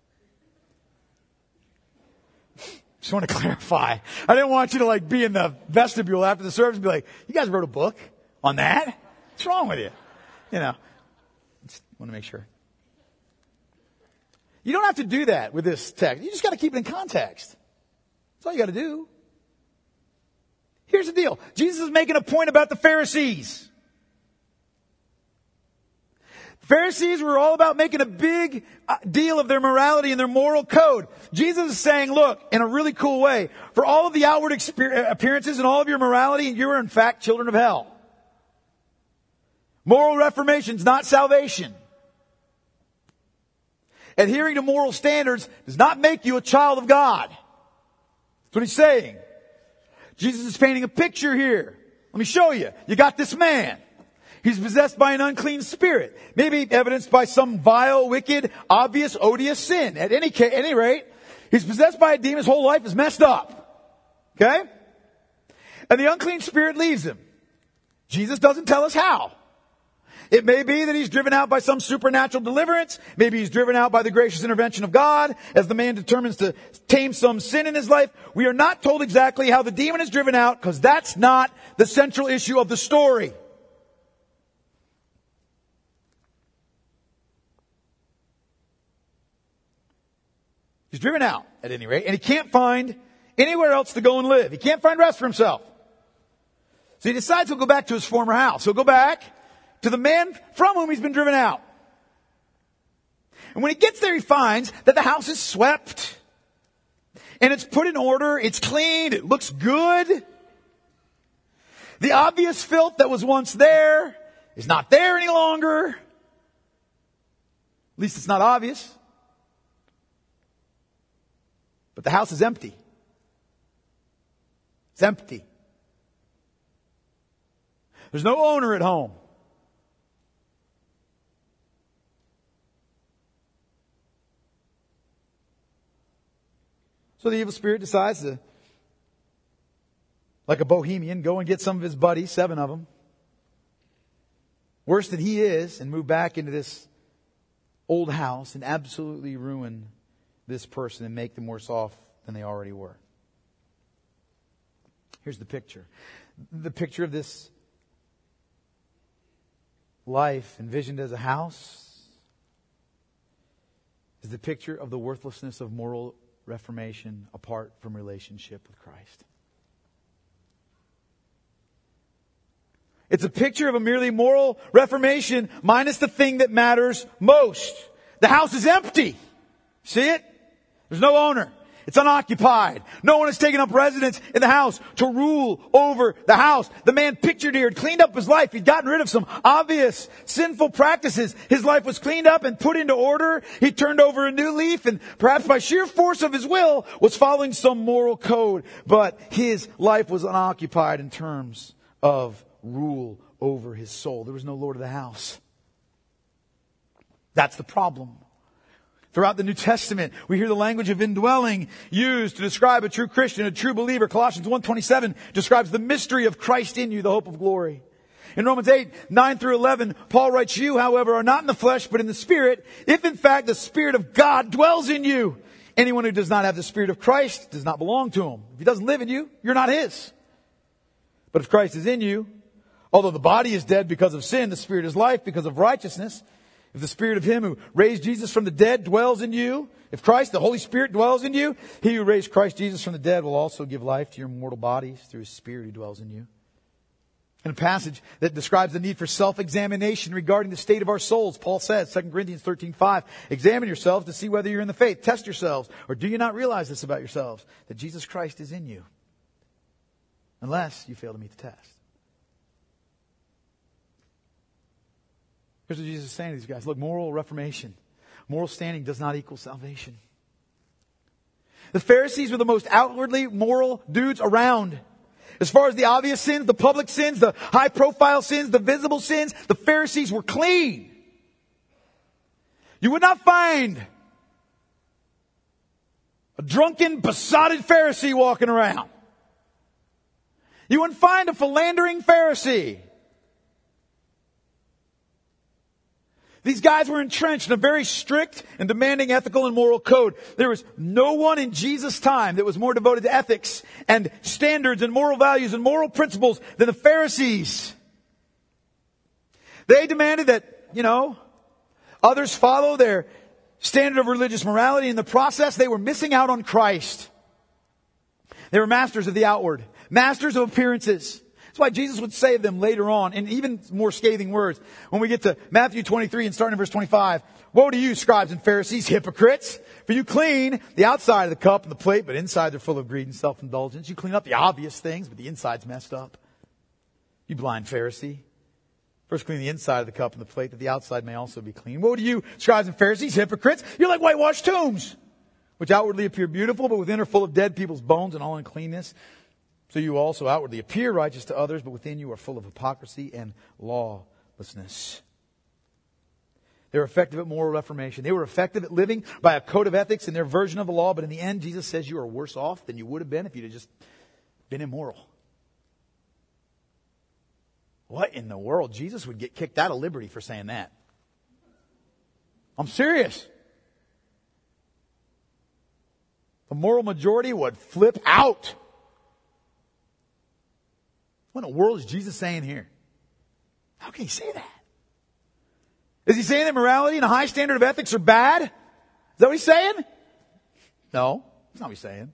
Just want to clarify. I didn't want you to be in the vestibule after the service and be like, you guys wrote a book on that? What's wrong with you? Just want to make sure. You don't have to do that with this text. You just got to keep it in context. That's all you got to do. Here's the deal. Jesus is making a point about the Pharisees. Pharisees were all about making a big deal of their morality and their moral code. Jesus is saying, look, in a really cool way, for all of the outward appearances and all of your morality, you are in fact children of hell. Moral reformation is not salvation. Adhering to moral standards does not make you a child of God. That's what he's saying. Jesus is painting a picture here. Let me show you. You got this man. He's possessed by an unclean spirit, maybe evidenced by some vile, wicked, obvious, odious sin. At any rate, he's possessed by a demon. His whole life is messed up. Okay? And the unclean spirit leaves him. Jesus doesn't tell us how. It may be that he's driven out by some supernatural deliverance. Maybe he's driven out by the gracious intervention of God as the man determines to tame some sin in his life. We are not told exactly how the demon is driven out because that's not the central issue of the story. He's driven out, at any rate, and he can't find anywhere else to go and live. He can't find rest for himself. So he decides he'll go back to his former house. He'll go back to the man from whom he's been driven out. And when he gets there, he finds that the house is swept. And it's put in order. It's cleaned. It looks good. The obvious filth that was once there is not there any longer. At least it's not obvious. But the house is empty. It's empty. There's no owner at home. So the evil spirit decides to, like a bohemian, go and get some of his buddies, 7 of them, worse than he is, and move back into this old house and absolutely ruin this person and make them worse off than they already were. Here's the picture. The picture of this life envisioned as a house is the picture of the worthlessness of moral reformation apart from relationship with Christ. It's a picture of a merely moral reformation minus the thing that matters most. The house is empty. See it? There's no owner. It's unoccupied. No one has taken up residence in the house to rule over the house. The man pictured here had cleaned up his life. He'd gotten rid of some obvious sinful practices. His life was cleaned up and put into order. He turned over a new leaf and perhaps by sheer force of his will was following some moral code. But his life was unoccupied in terms of rule over his soul. There was no Lord of the house. That's the problem. Throughout the New Testament, we hear the language of indwelling used to describe a true Christian, a true believer. Colossians 1:27 describes the mystery of Christ in you, the hope of glory. In Romans 8:9-11, Paul writes, "You, however, are not in the flesh, but in the Spirit, if in fact the Spirit of God dwells in you. Anyone who does not have the Spirit of Christ does not belong to him." If he doesn't live in you, you're not his. But if Christ is in you, although the body is dead because of sin, the Spirit is life because of righteousness. If the Spirit of Him who raised Jesus from the dead dwells in you, if Christ, the Holy Spirit, dwells in you, He who raised Christ Jesus from the dead will also give life to your mortal bodies through His Spirit who dwells in you. In a passage that describes the need for self-examination regarding the state of our souls, Paul says, 2 Corinthians 13:5, "Examine yourselves to see whether you're in the faith. Test yourselves. Or do you not realize this about yourselves, that Jesus Christ is in you? Unless you fail to meet the test." Here's what Jesus is saying to these guys. Look, moral reformation, moral standing does not equal salvation. The Pharisees were the most outwardly moral dudes around. As far as the obvious sins, the public sins, the high-profile sins, the visible sins, the Pharisees were clean. You would not find a drunken, besotted Pharisee walking around. You wouldn't find a philandering Pharisee. These guys were entrenched in a very strict and demanding ethical and moral code. There was no one in Jesus' time that was more devoted to ethics and standards and moral values and moral principles than the Pharisees. They demanded that, others follow their standard of religious morality. In the process, they were missing out on Christ. They were masters of the outward, masters of appearances. That's why Jesus would say of them later on in even more scathing words. When we get to Matthew 23 and starting in verse 25, "Woe to you, scribes and Pharisees, hypocrites! For you clean the outside of the cup and the plate, but inside they're full of greed and self-indulgence. You clean up the obvious things, but the inside's messed up. You blind Pharisee. First clean the inside of the cup and the plate, that the outside may also be clean. Woe to you, scribes and Pharisees, hypocrites! You're like whitewashed tombs, which outwardly appear beautiful, but within are full of dead people's bones and all uncleanness. So you also outwardly appear righteous to others, but within you are full of hypocrisy and lawlessness." They were effective at moral reformation. They were effective at living by a code of ethics in their version of the law, but in the end, Jesus says you are worse off than you would have been if you'd have just been immoral. What in the world? Jesus would get kicked out of liberty for saying that. I'm serious. The moral majority would flip out. What in the world is Jesus saying here? How can he say that? Is he saying that morality and a high standard of ethics are bad? Is that what he's saying? No, that's not what he's saying.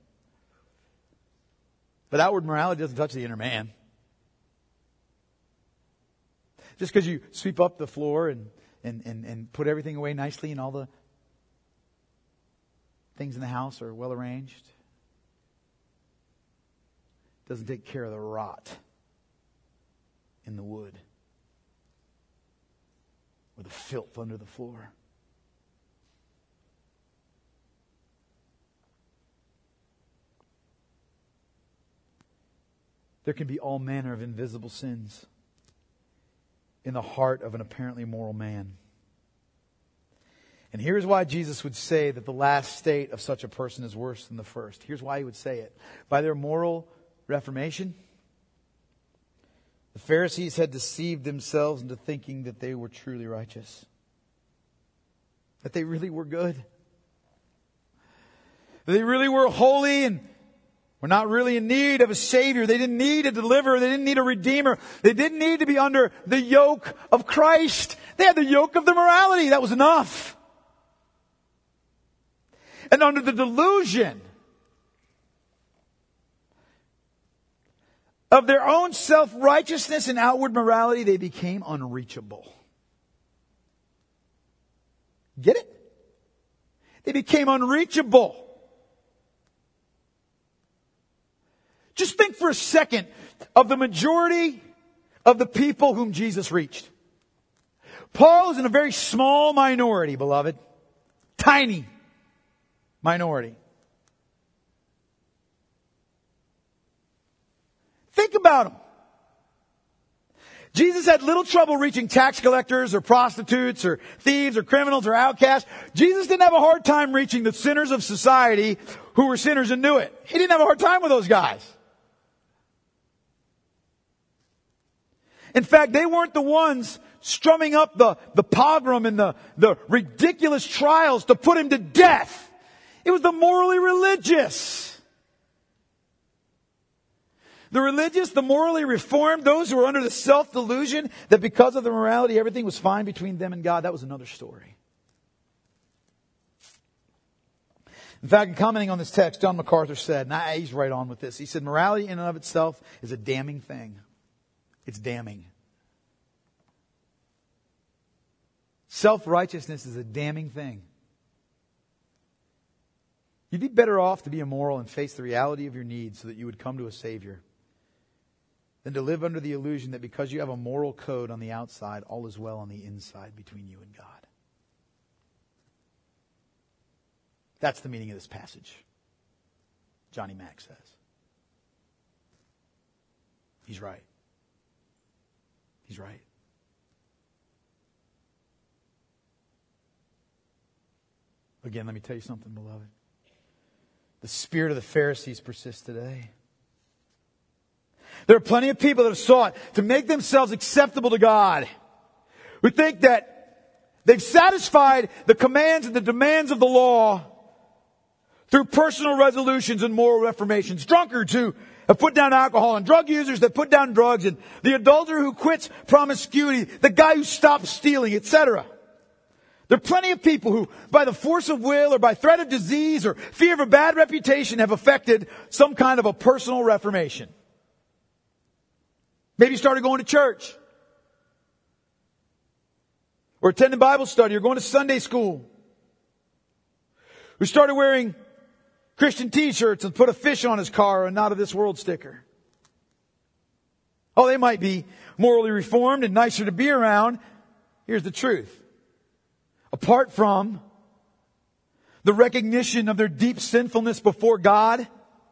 But outward morality doesn't touch the inner man. Just because you sweep up the floor and put everything away nicely and all the things in the house are well arranged, doesn't take care of the rot in the wood or the filth under the floor. There can be all manner of invisible sins in the heart of an apparently moral man. And here's why Jesus would say that the last state of such a person is worse than the first. Here's why he would say it. By their moral reformation, the Pharisees had deceived themselves into thinking that they were truly righteous. That they really were good. That they really were holy and were not really in need of a Savior. They didn't need a deliverer. They didn't need a Redeemer. They didn't need to be under the yoke of Christ. They had the yoke of their morality. That was enough. And under the delusion of their own self-righteousness and outward morality, they became unreachable. Get it? They became unreachable. Just think for a second of the majority of the people whom Jesus reached. Paul is in a very small minority, beloved. Tiny minority. Think about him. Jesus had little trouble reaching tax collectors or prostitutes or thieves or criminals or outcasts. Jesus didn't have a hard time reaching the sinners of society who were sinners and knew it. He didn't have a hard time with those guys. In fact, they weren't the ones strumming up the pogrom and the ridiculous trials to put him to death. It was the morally religious. The religious, the morally reformed, those who were under the self-delusion that because of their morality everything was fine between them and God, that was another story. In fact, in commenting on this text, John MacArthur said, and he's right on with this, he said, morality in and of itself is a damning thing. It's damning. Self-righteousness is a damning thing. You'd be better off to be immoral and face the reality of your needs so that you would come to a Savior than to live under the illusion that because you have a moral code on the outside, all is well on the inside between you and God. That's the meaning of this passage, Johnny Mack says. He's right. He's right. Again, let me tell you something, beloved. The spirit of the Pharisees persists today. There are plenty of people that have sought to make themselves acceptable to God, who think that they've satisfied the commands and the demands of the law through personal resolutions and moral reformations. Drunkards who have put down alcohol, and drug users that put down drugs, and the adulterer who quits promiscuity, the guy who stops stealing, etc. There are plenty of people who, by the force of will or by threat of disease or fear of a bad reputation, have effected some kind of a personal reformation. Maybe you started going to church, or attending Bible study, or going to Sunday school. Who started wearing Christian t-shirts and put a fish on his car or a not of this world sticker. Oh, they might be morally reformed and nicer to be around. Here's the truth. Apart from the recognition of their deep sinfulness before God,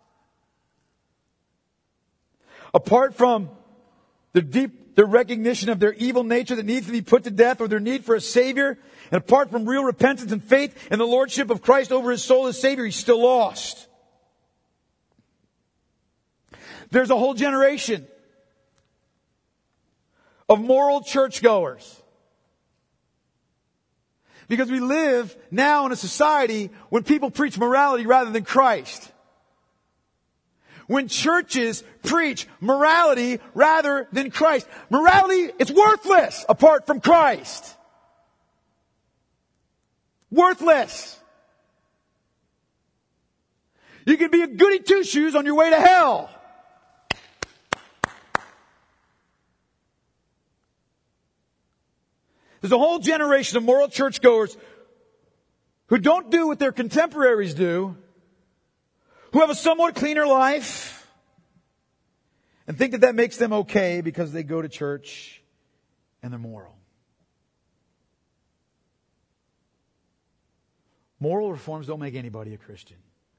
apart from the recognition of their evil nature that needs to be put to death, or their need for a Savior, and apart from real repentance and faith in the Lordship of Christ over his soul as Savior, he's still lost. There's a whole generation of moral churchgoers. Because we live now in a society when people preach morality rather than Christ. When churches preach morality rather than Christ. Morality is worthless apart from Christ. Worthless. You can be a goody two-shoes on your way to hell. There's a whole generation of moral churchgoers who don't do what their contemporaries do, who have a somewhat cleaner life, and think that that makes them okay because they go to church and they're moral. Moral reforms don't make anybody a Christian.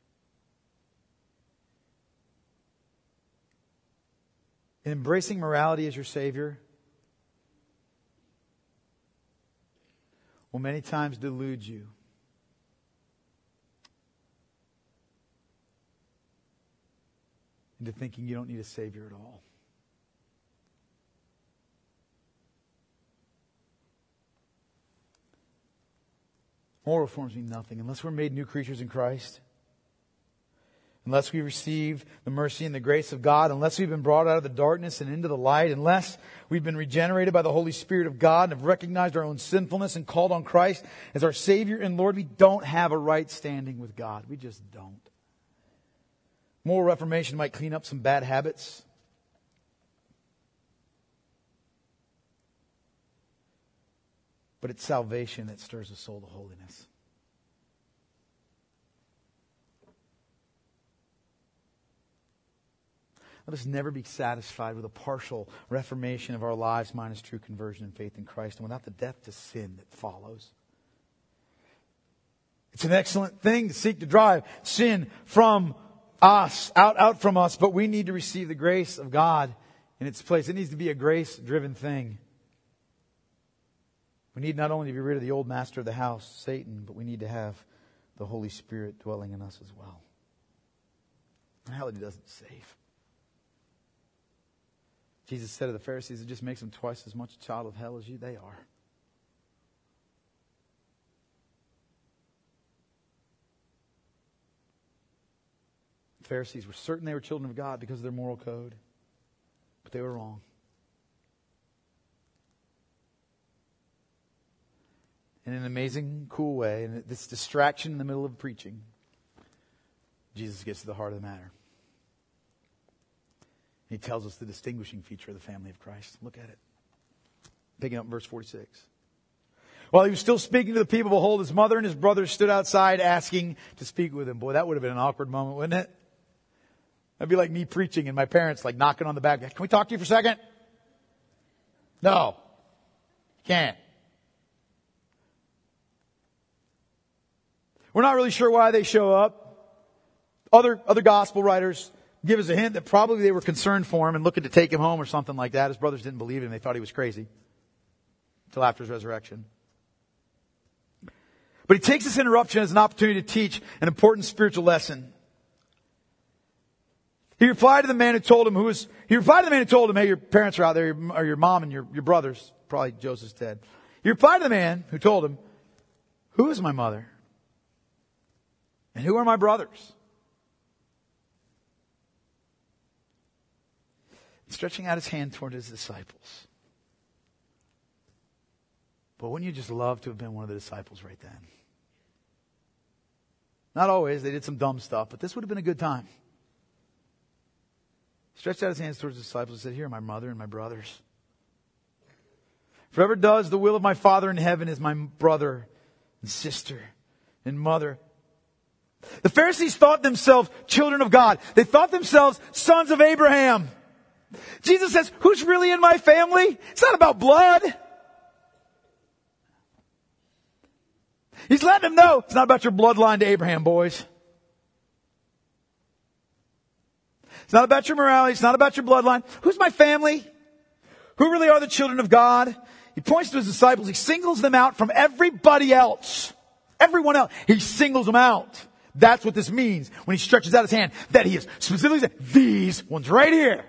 And embracing morality as your Savior will many times delude you into thinking you don't need a Savior at all. Moral reforms mean nothing unless we're made new creatures in Christ. Unless we receive the mercy and the grace of God, unless we've been brought out of the darkness and into the light, unless we've been regenerated by the Holy Spirit of God and have recognized our own sinfulness and called on Christ as our Savior and Lord, we don't have a right standing with God. We just don't. Moral reformation might clean up some bad habits. But it's salvation that stirs the soul to holiness. Let us never be satisfied with a partial reformation of our lives minus true conversion and faith in Christ and without the death to sin that follows. It's an excellent thing to seek to drive sin from us, out from us, but we need to receive the grace of God in its place. It needs to be a grace-driven thing. We need not only to be rid of the old master of the house, Satan, but we need to have the Holy Spirit dwelling in us as well. Morality doesn't save. Jesus said to the Pharisees, it just makes them twice as much a child of hell as you. They are. The Pharisees were certain they were children of God because of their moral code, but they were wrong. In an amazing, cool way, and this distraction in the middle of preaching, Jesus gets to the heart of the matter. He tells us the distinguishing feature of the family of Christ. Look at it. Picking up verse 46. While he was still speaking to the people, behold, his mother and his brothers stood outside asking to speak with him. Boy, that would have been an awkward moment, wouldn't it? That'd be like me preaching and my parents like knocking on the back. Can we talk to you for a second? No. Can't. We're not really sure why they show up. Other gospel writers give us a hint that probably they were concerned for him and looking to take him home or something like that. His brothers didn't believe him. They thought he was crazy until after his resurrection. But he takes this interruption as an opportunity to teach an important spiritual lesson. He replied to the man who told him hey, your parents are out there, or your mom and your brothers, probably Joseph's dead. He replied to the man who told him, who is my mother? And who are my brothers? Stretching out his hand toward his disciples. But wouldn't you just love to have been one of the disciples right then? Not always. They did some dumb stuff, but this would have been a good time. Stretched out his hands towards his disciples and said, here are my mother and my brothers. For whoever does the will of my Father in heaven is my brother and sister and mother. The Pharisees thought themselves children of God. They thought themselves sons of Abraham. Jesus says, who's really in my family? It's not about blood. He's letting them know it's not about your bloodline to Abraham, boys. It's not about your morality. It's not about your bloodline. Who's my family? Who really are the children of God? He points to his disciples. He singles them out from everybody else. Everyone else. He singles them out. That's what this means when he stretches out his hand. That he is specifically saying, these ones right here.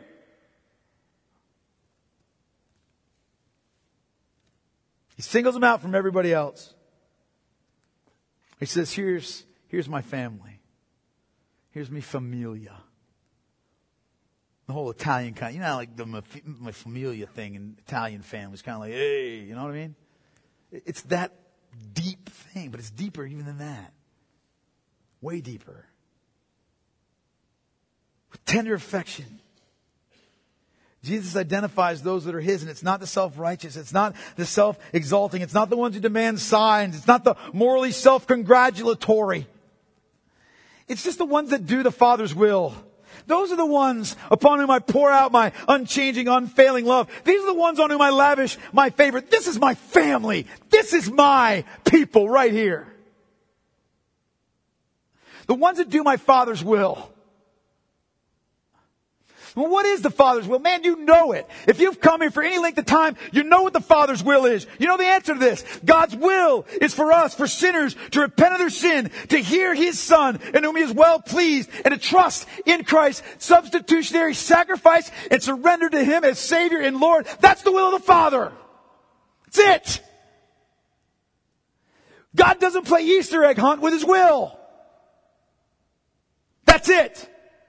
He singles them out from everybody else. He says, here's my family. Here's mi familia. The whole Italian kind, like the my familia thing in Italian families, kind of like, hey, you know what I mean? It's that deep thing, but it's deeper even than that. Way deeper. With tender affection. Jesus identifies those that are his, and it's not the self-righteous. It's not the self-exalting. It's not the ones who demand signs. It's not the morally self-congratulatory. It's just the ones that do the Father's will. Those are the ones upon whom I pour out my unchanging, unfailing love. These are the ones on whom I lavish my favor. This is my family. This is my people right here. The ones that do my Father's will. Well, what is the Father's will? Man, you know it. If you've come here for any length of time, you know what the Father's will is. You know the answer to this. God's will is for us, for sinners, to repent of their sin, to hear His Son, in whom He is well pleased, and to trust in Christ's substitutionary sacrifice and surrender to Him as Savior and Lord. That's the will of the Father. That's it. God doesn't play Easter egg hunt with His will. That's it.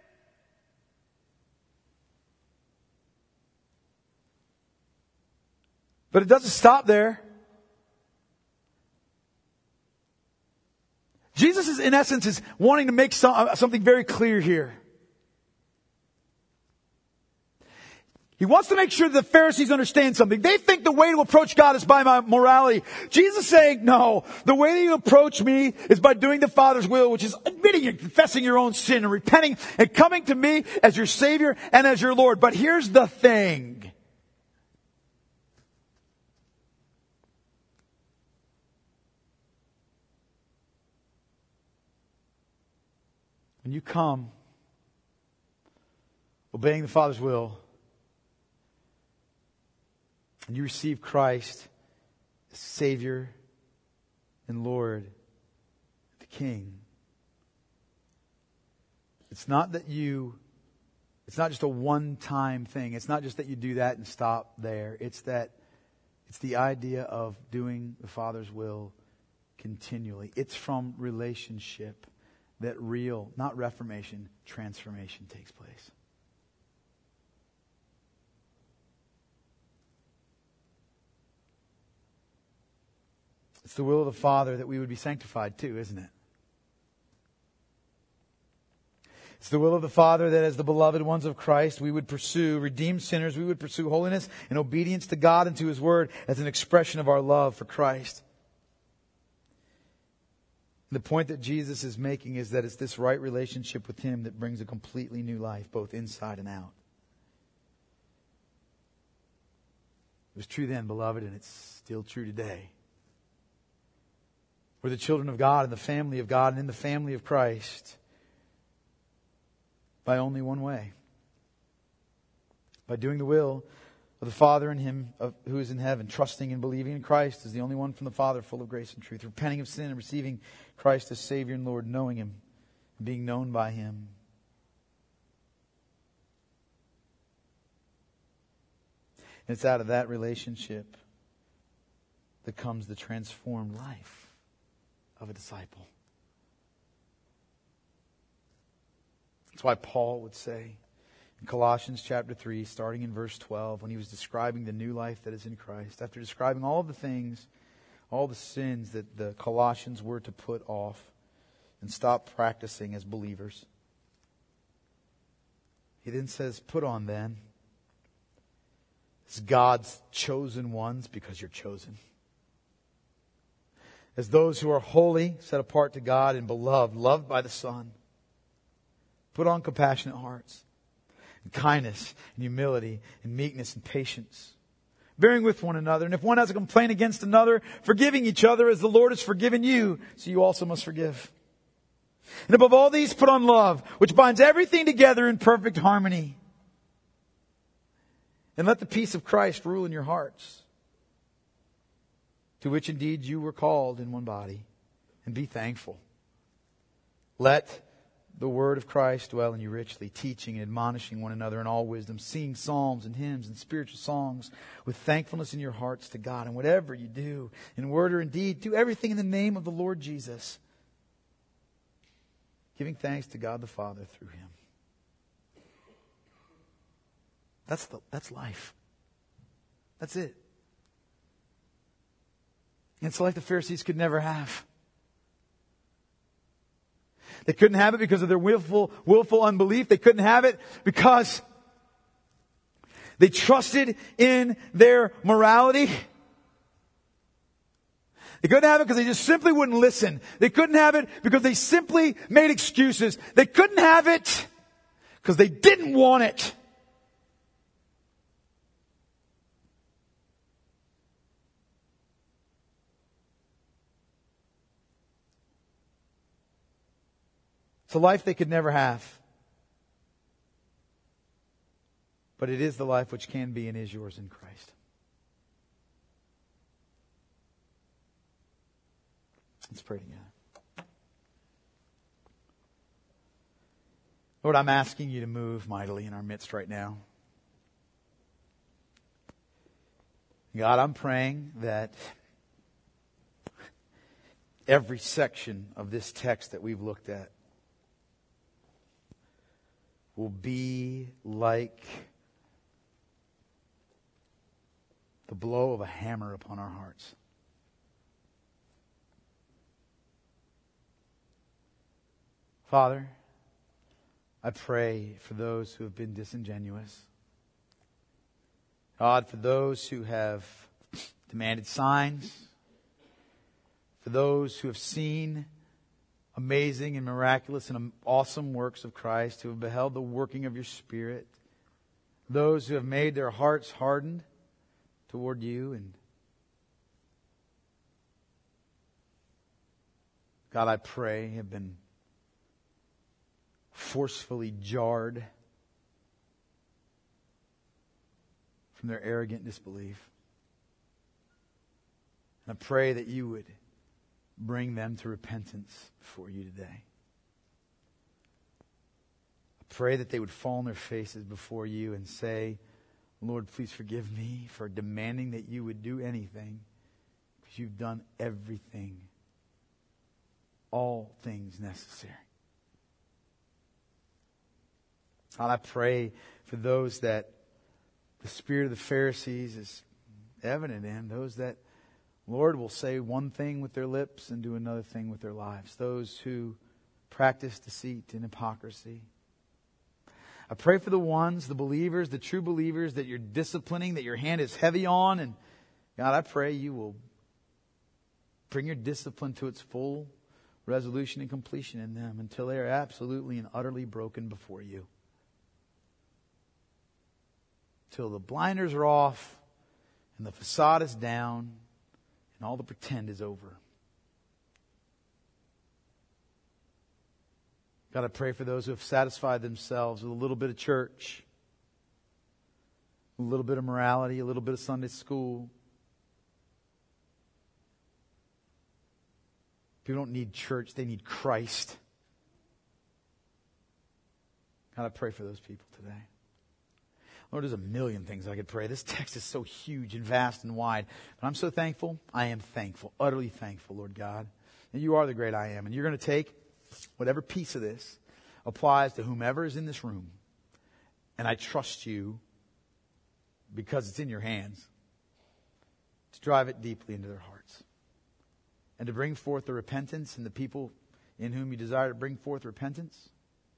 But it doesn't stop there. Jesus is, in essence, is wanting to make something very clear here. He wants to make sure that the Pharisees understand something. They think the way to approach God is by my morality. Jesus is saying, no, the way that you approach me is by doing the Father's will, which is admitting and confessing your own sin and repenting and coming to me as your Savior and as your Lord. But here's the thing. When you come obeying the Father's will, and you receive Christ as Savior and Lord, the King, it's not just a one-time thing. It's not just that you do that and stop there. It's the idea of doing the Father's will continually. It's from relationship that real, not reformation, transformation takes place. It's the will of the Father that we would be sanctified too, isn't it? It's the will of the Father that as the beloved ones of Christ, we would pursue redeemed sinners, we would pursue holiness and obedience to God and to His Word as an expression of our love for Christ. The point that Jesus is making is that it's this right relationship with Him that brings a completely new life, both inside and out. It was true then, beloved, and it's still true today. We're the children of God and the family of God and in the family of Christ by only one way. By doing the will of the Father and Him who is in heaven, trusting and believing in Christ as the only one from the Father, full of grace and truth, repenting of sin and receiving Christ as Savior and Lord, knowing Him and being known by Him. And it's out of that relationship that comes the transformed life of a disciple. That's why Paul would say in Colossians chapter 3, starting in verse 12, when he was describing the new life that is in Christ, after describing all of the things, all the sins that the Colossians were to put off and stop practicing as believers, he then says, put on then as God's chosen ones, because you're chosen, as those who are holy, set apart to God, and beloved, loved by the Son. Put on compassionate hearts, and kindness, and humility, and meekness, and patience, bearing with one another. And if one has a complaint against another, forgiving each other as the Lord has forgiven you, so you also must forgive. And above all these, put on love, which binds everything together in perfect harmony. And let the peace of Christ rule in your hearts, to which indeed you were called in one body, and be thankful. Let the word of Christ dwell in you richly, teaching and admonishing one another in all wisdom, singing psalms and hymns and spiritual songs with thankfulness in your hearts to God. And whatever you do, in word or in deed, do everything in the name of the Lord Jesus, giving thanks to God the Father through Him. That's life. That's it. And it's like the Pharisees could never have. They couldn't have it because of their willful unbelief. They couldn't have it because they trusted in their morality. They couldn't have it because they just simply wouldn't listen. They couldn't have it because they simply made excuses. They couldn't have it because they didn't want it. It's a life they could never have. But it is the life which can be and is yours in Christ. Let's pray together. Lord, I'm asking you to move mightily in our midst right now. God, I'm praying that every section of this text that we've looked at will be like the blow of a hammer upon our hearts. Father, I pray for those who have been disingenuous. God, for those who have demanded signs, for those who have seen amazing and miraculous and awesome works of Christ, who have beheld the working of your Spirit, those who have made their hearts hardened toward you, and God, I pray, have been forcefully jarred from their arrogant disbelief. And I pray that you would bring them to repentance before you today. I pray that they would fall on their faces before you and say, Lord, please forgive me for demanding that you would do anything, because you've done everything, all things necessary. God, I pray for those that the spirit of the Pharisees is evident in, those that, Lord, will say one thing with their lips and do another thing with their lives, those who practice deceit and hypocrisy. I pray for the ones, the believers, the true believers that you're disciplining, that your hand is heavy on, and God, I pray you will bring your discipline to its full resolution and completion in them until they are absolutely and utterly broken before you. Till the blinders are off and the facade is down and all the pretend is over. God, I pray for those who have satisfied themselves with a little bit of church, a little bit of morality, a little bit of Sunday school. People don't need church, they need Christ. God, I pray for those people today. Lord, there's a million things I could pray. This text is so huge and vast and wide. But I'm so thankful. I am thankful, utterly thankful, Lord God. And you are the great I am. And you're going to take whatever piece of this applies to whomever is in this room. And I trust you, because it's in your hands, to drive it deeply into their hearts. And to bring forth the repentance in the people in whom you desire to bring forth repentance.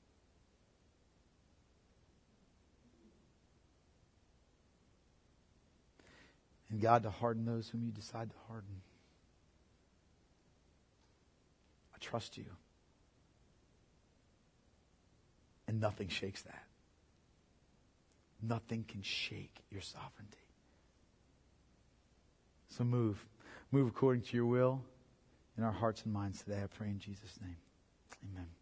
And God, to harden those whom you decide to harden. I trust you. And nothing shakes that. Nothing can shake your sovereignty. So move. Move according to your will in our hearts and minds today. I pray in Jesus' name. Amen.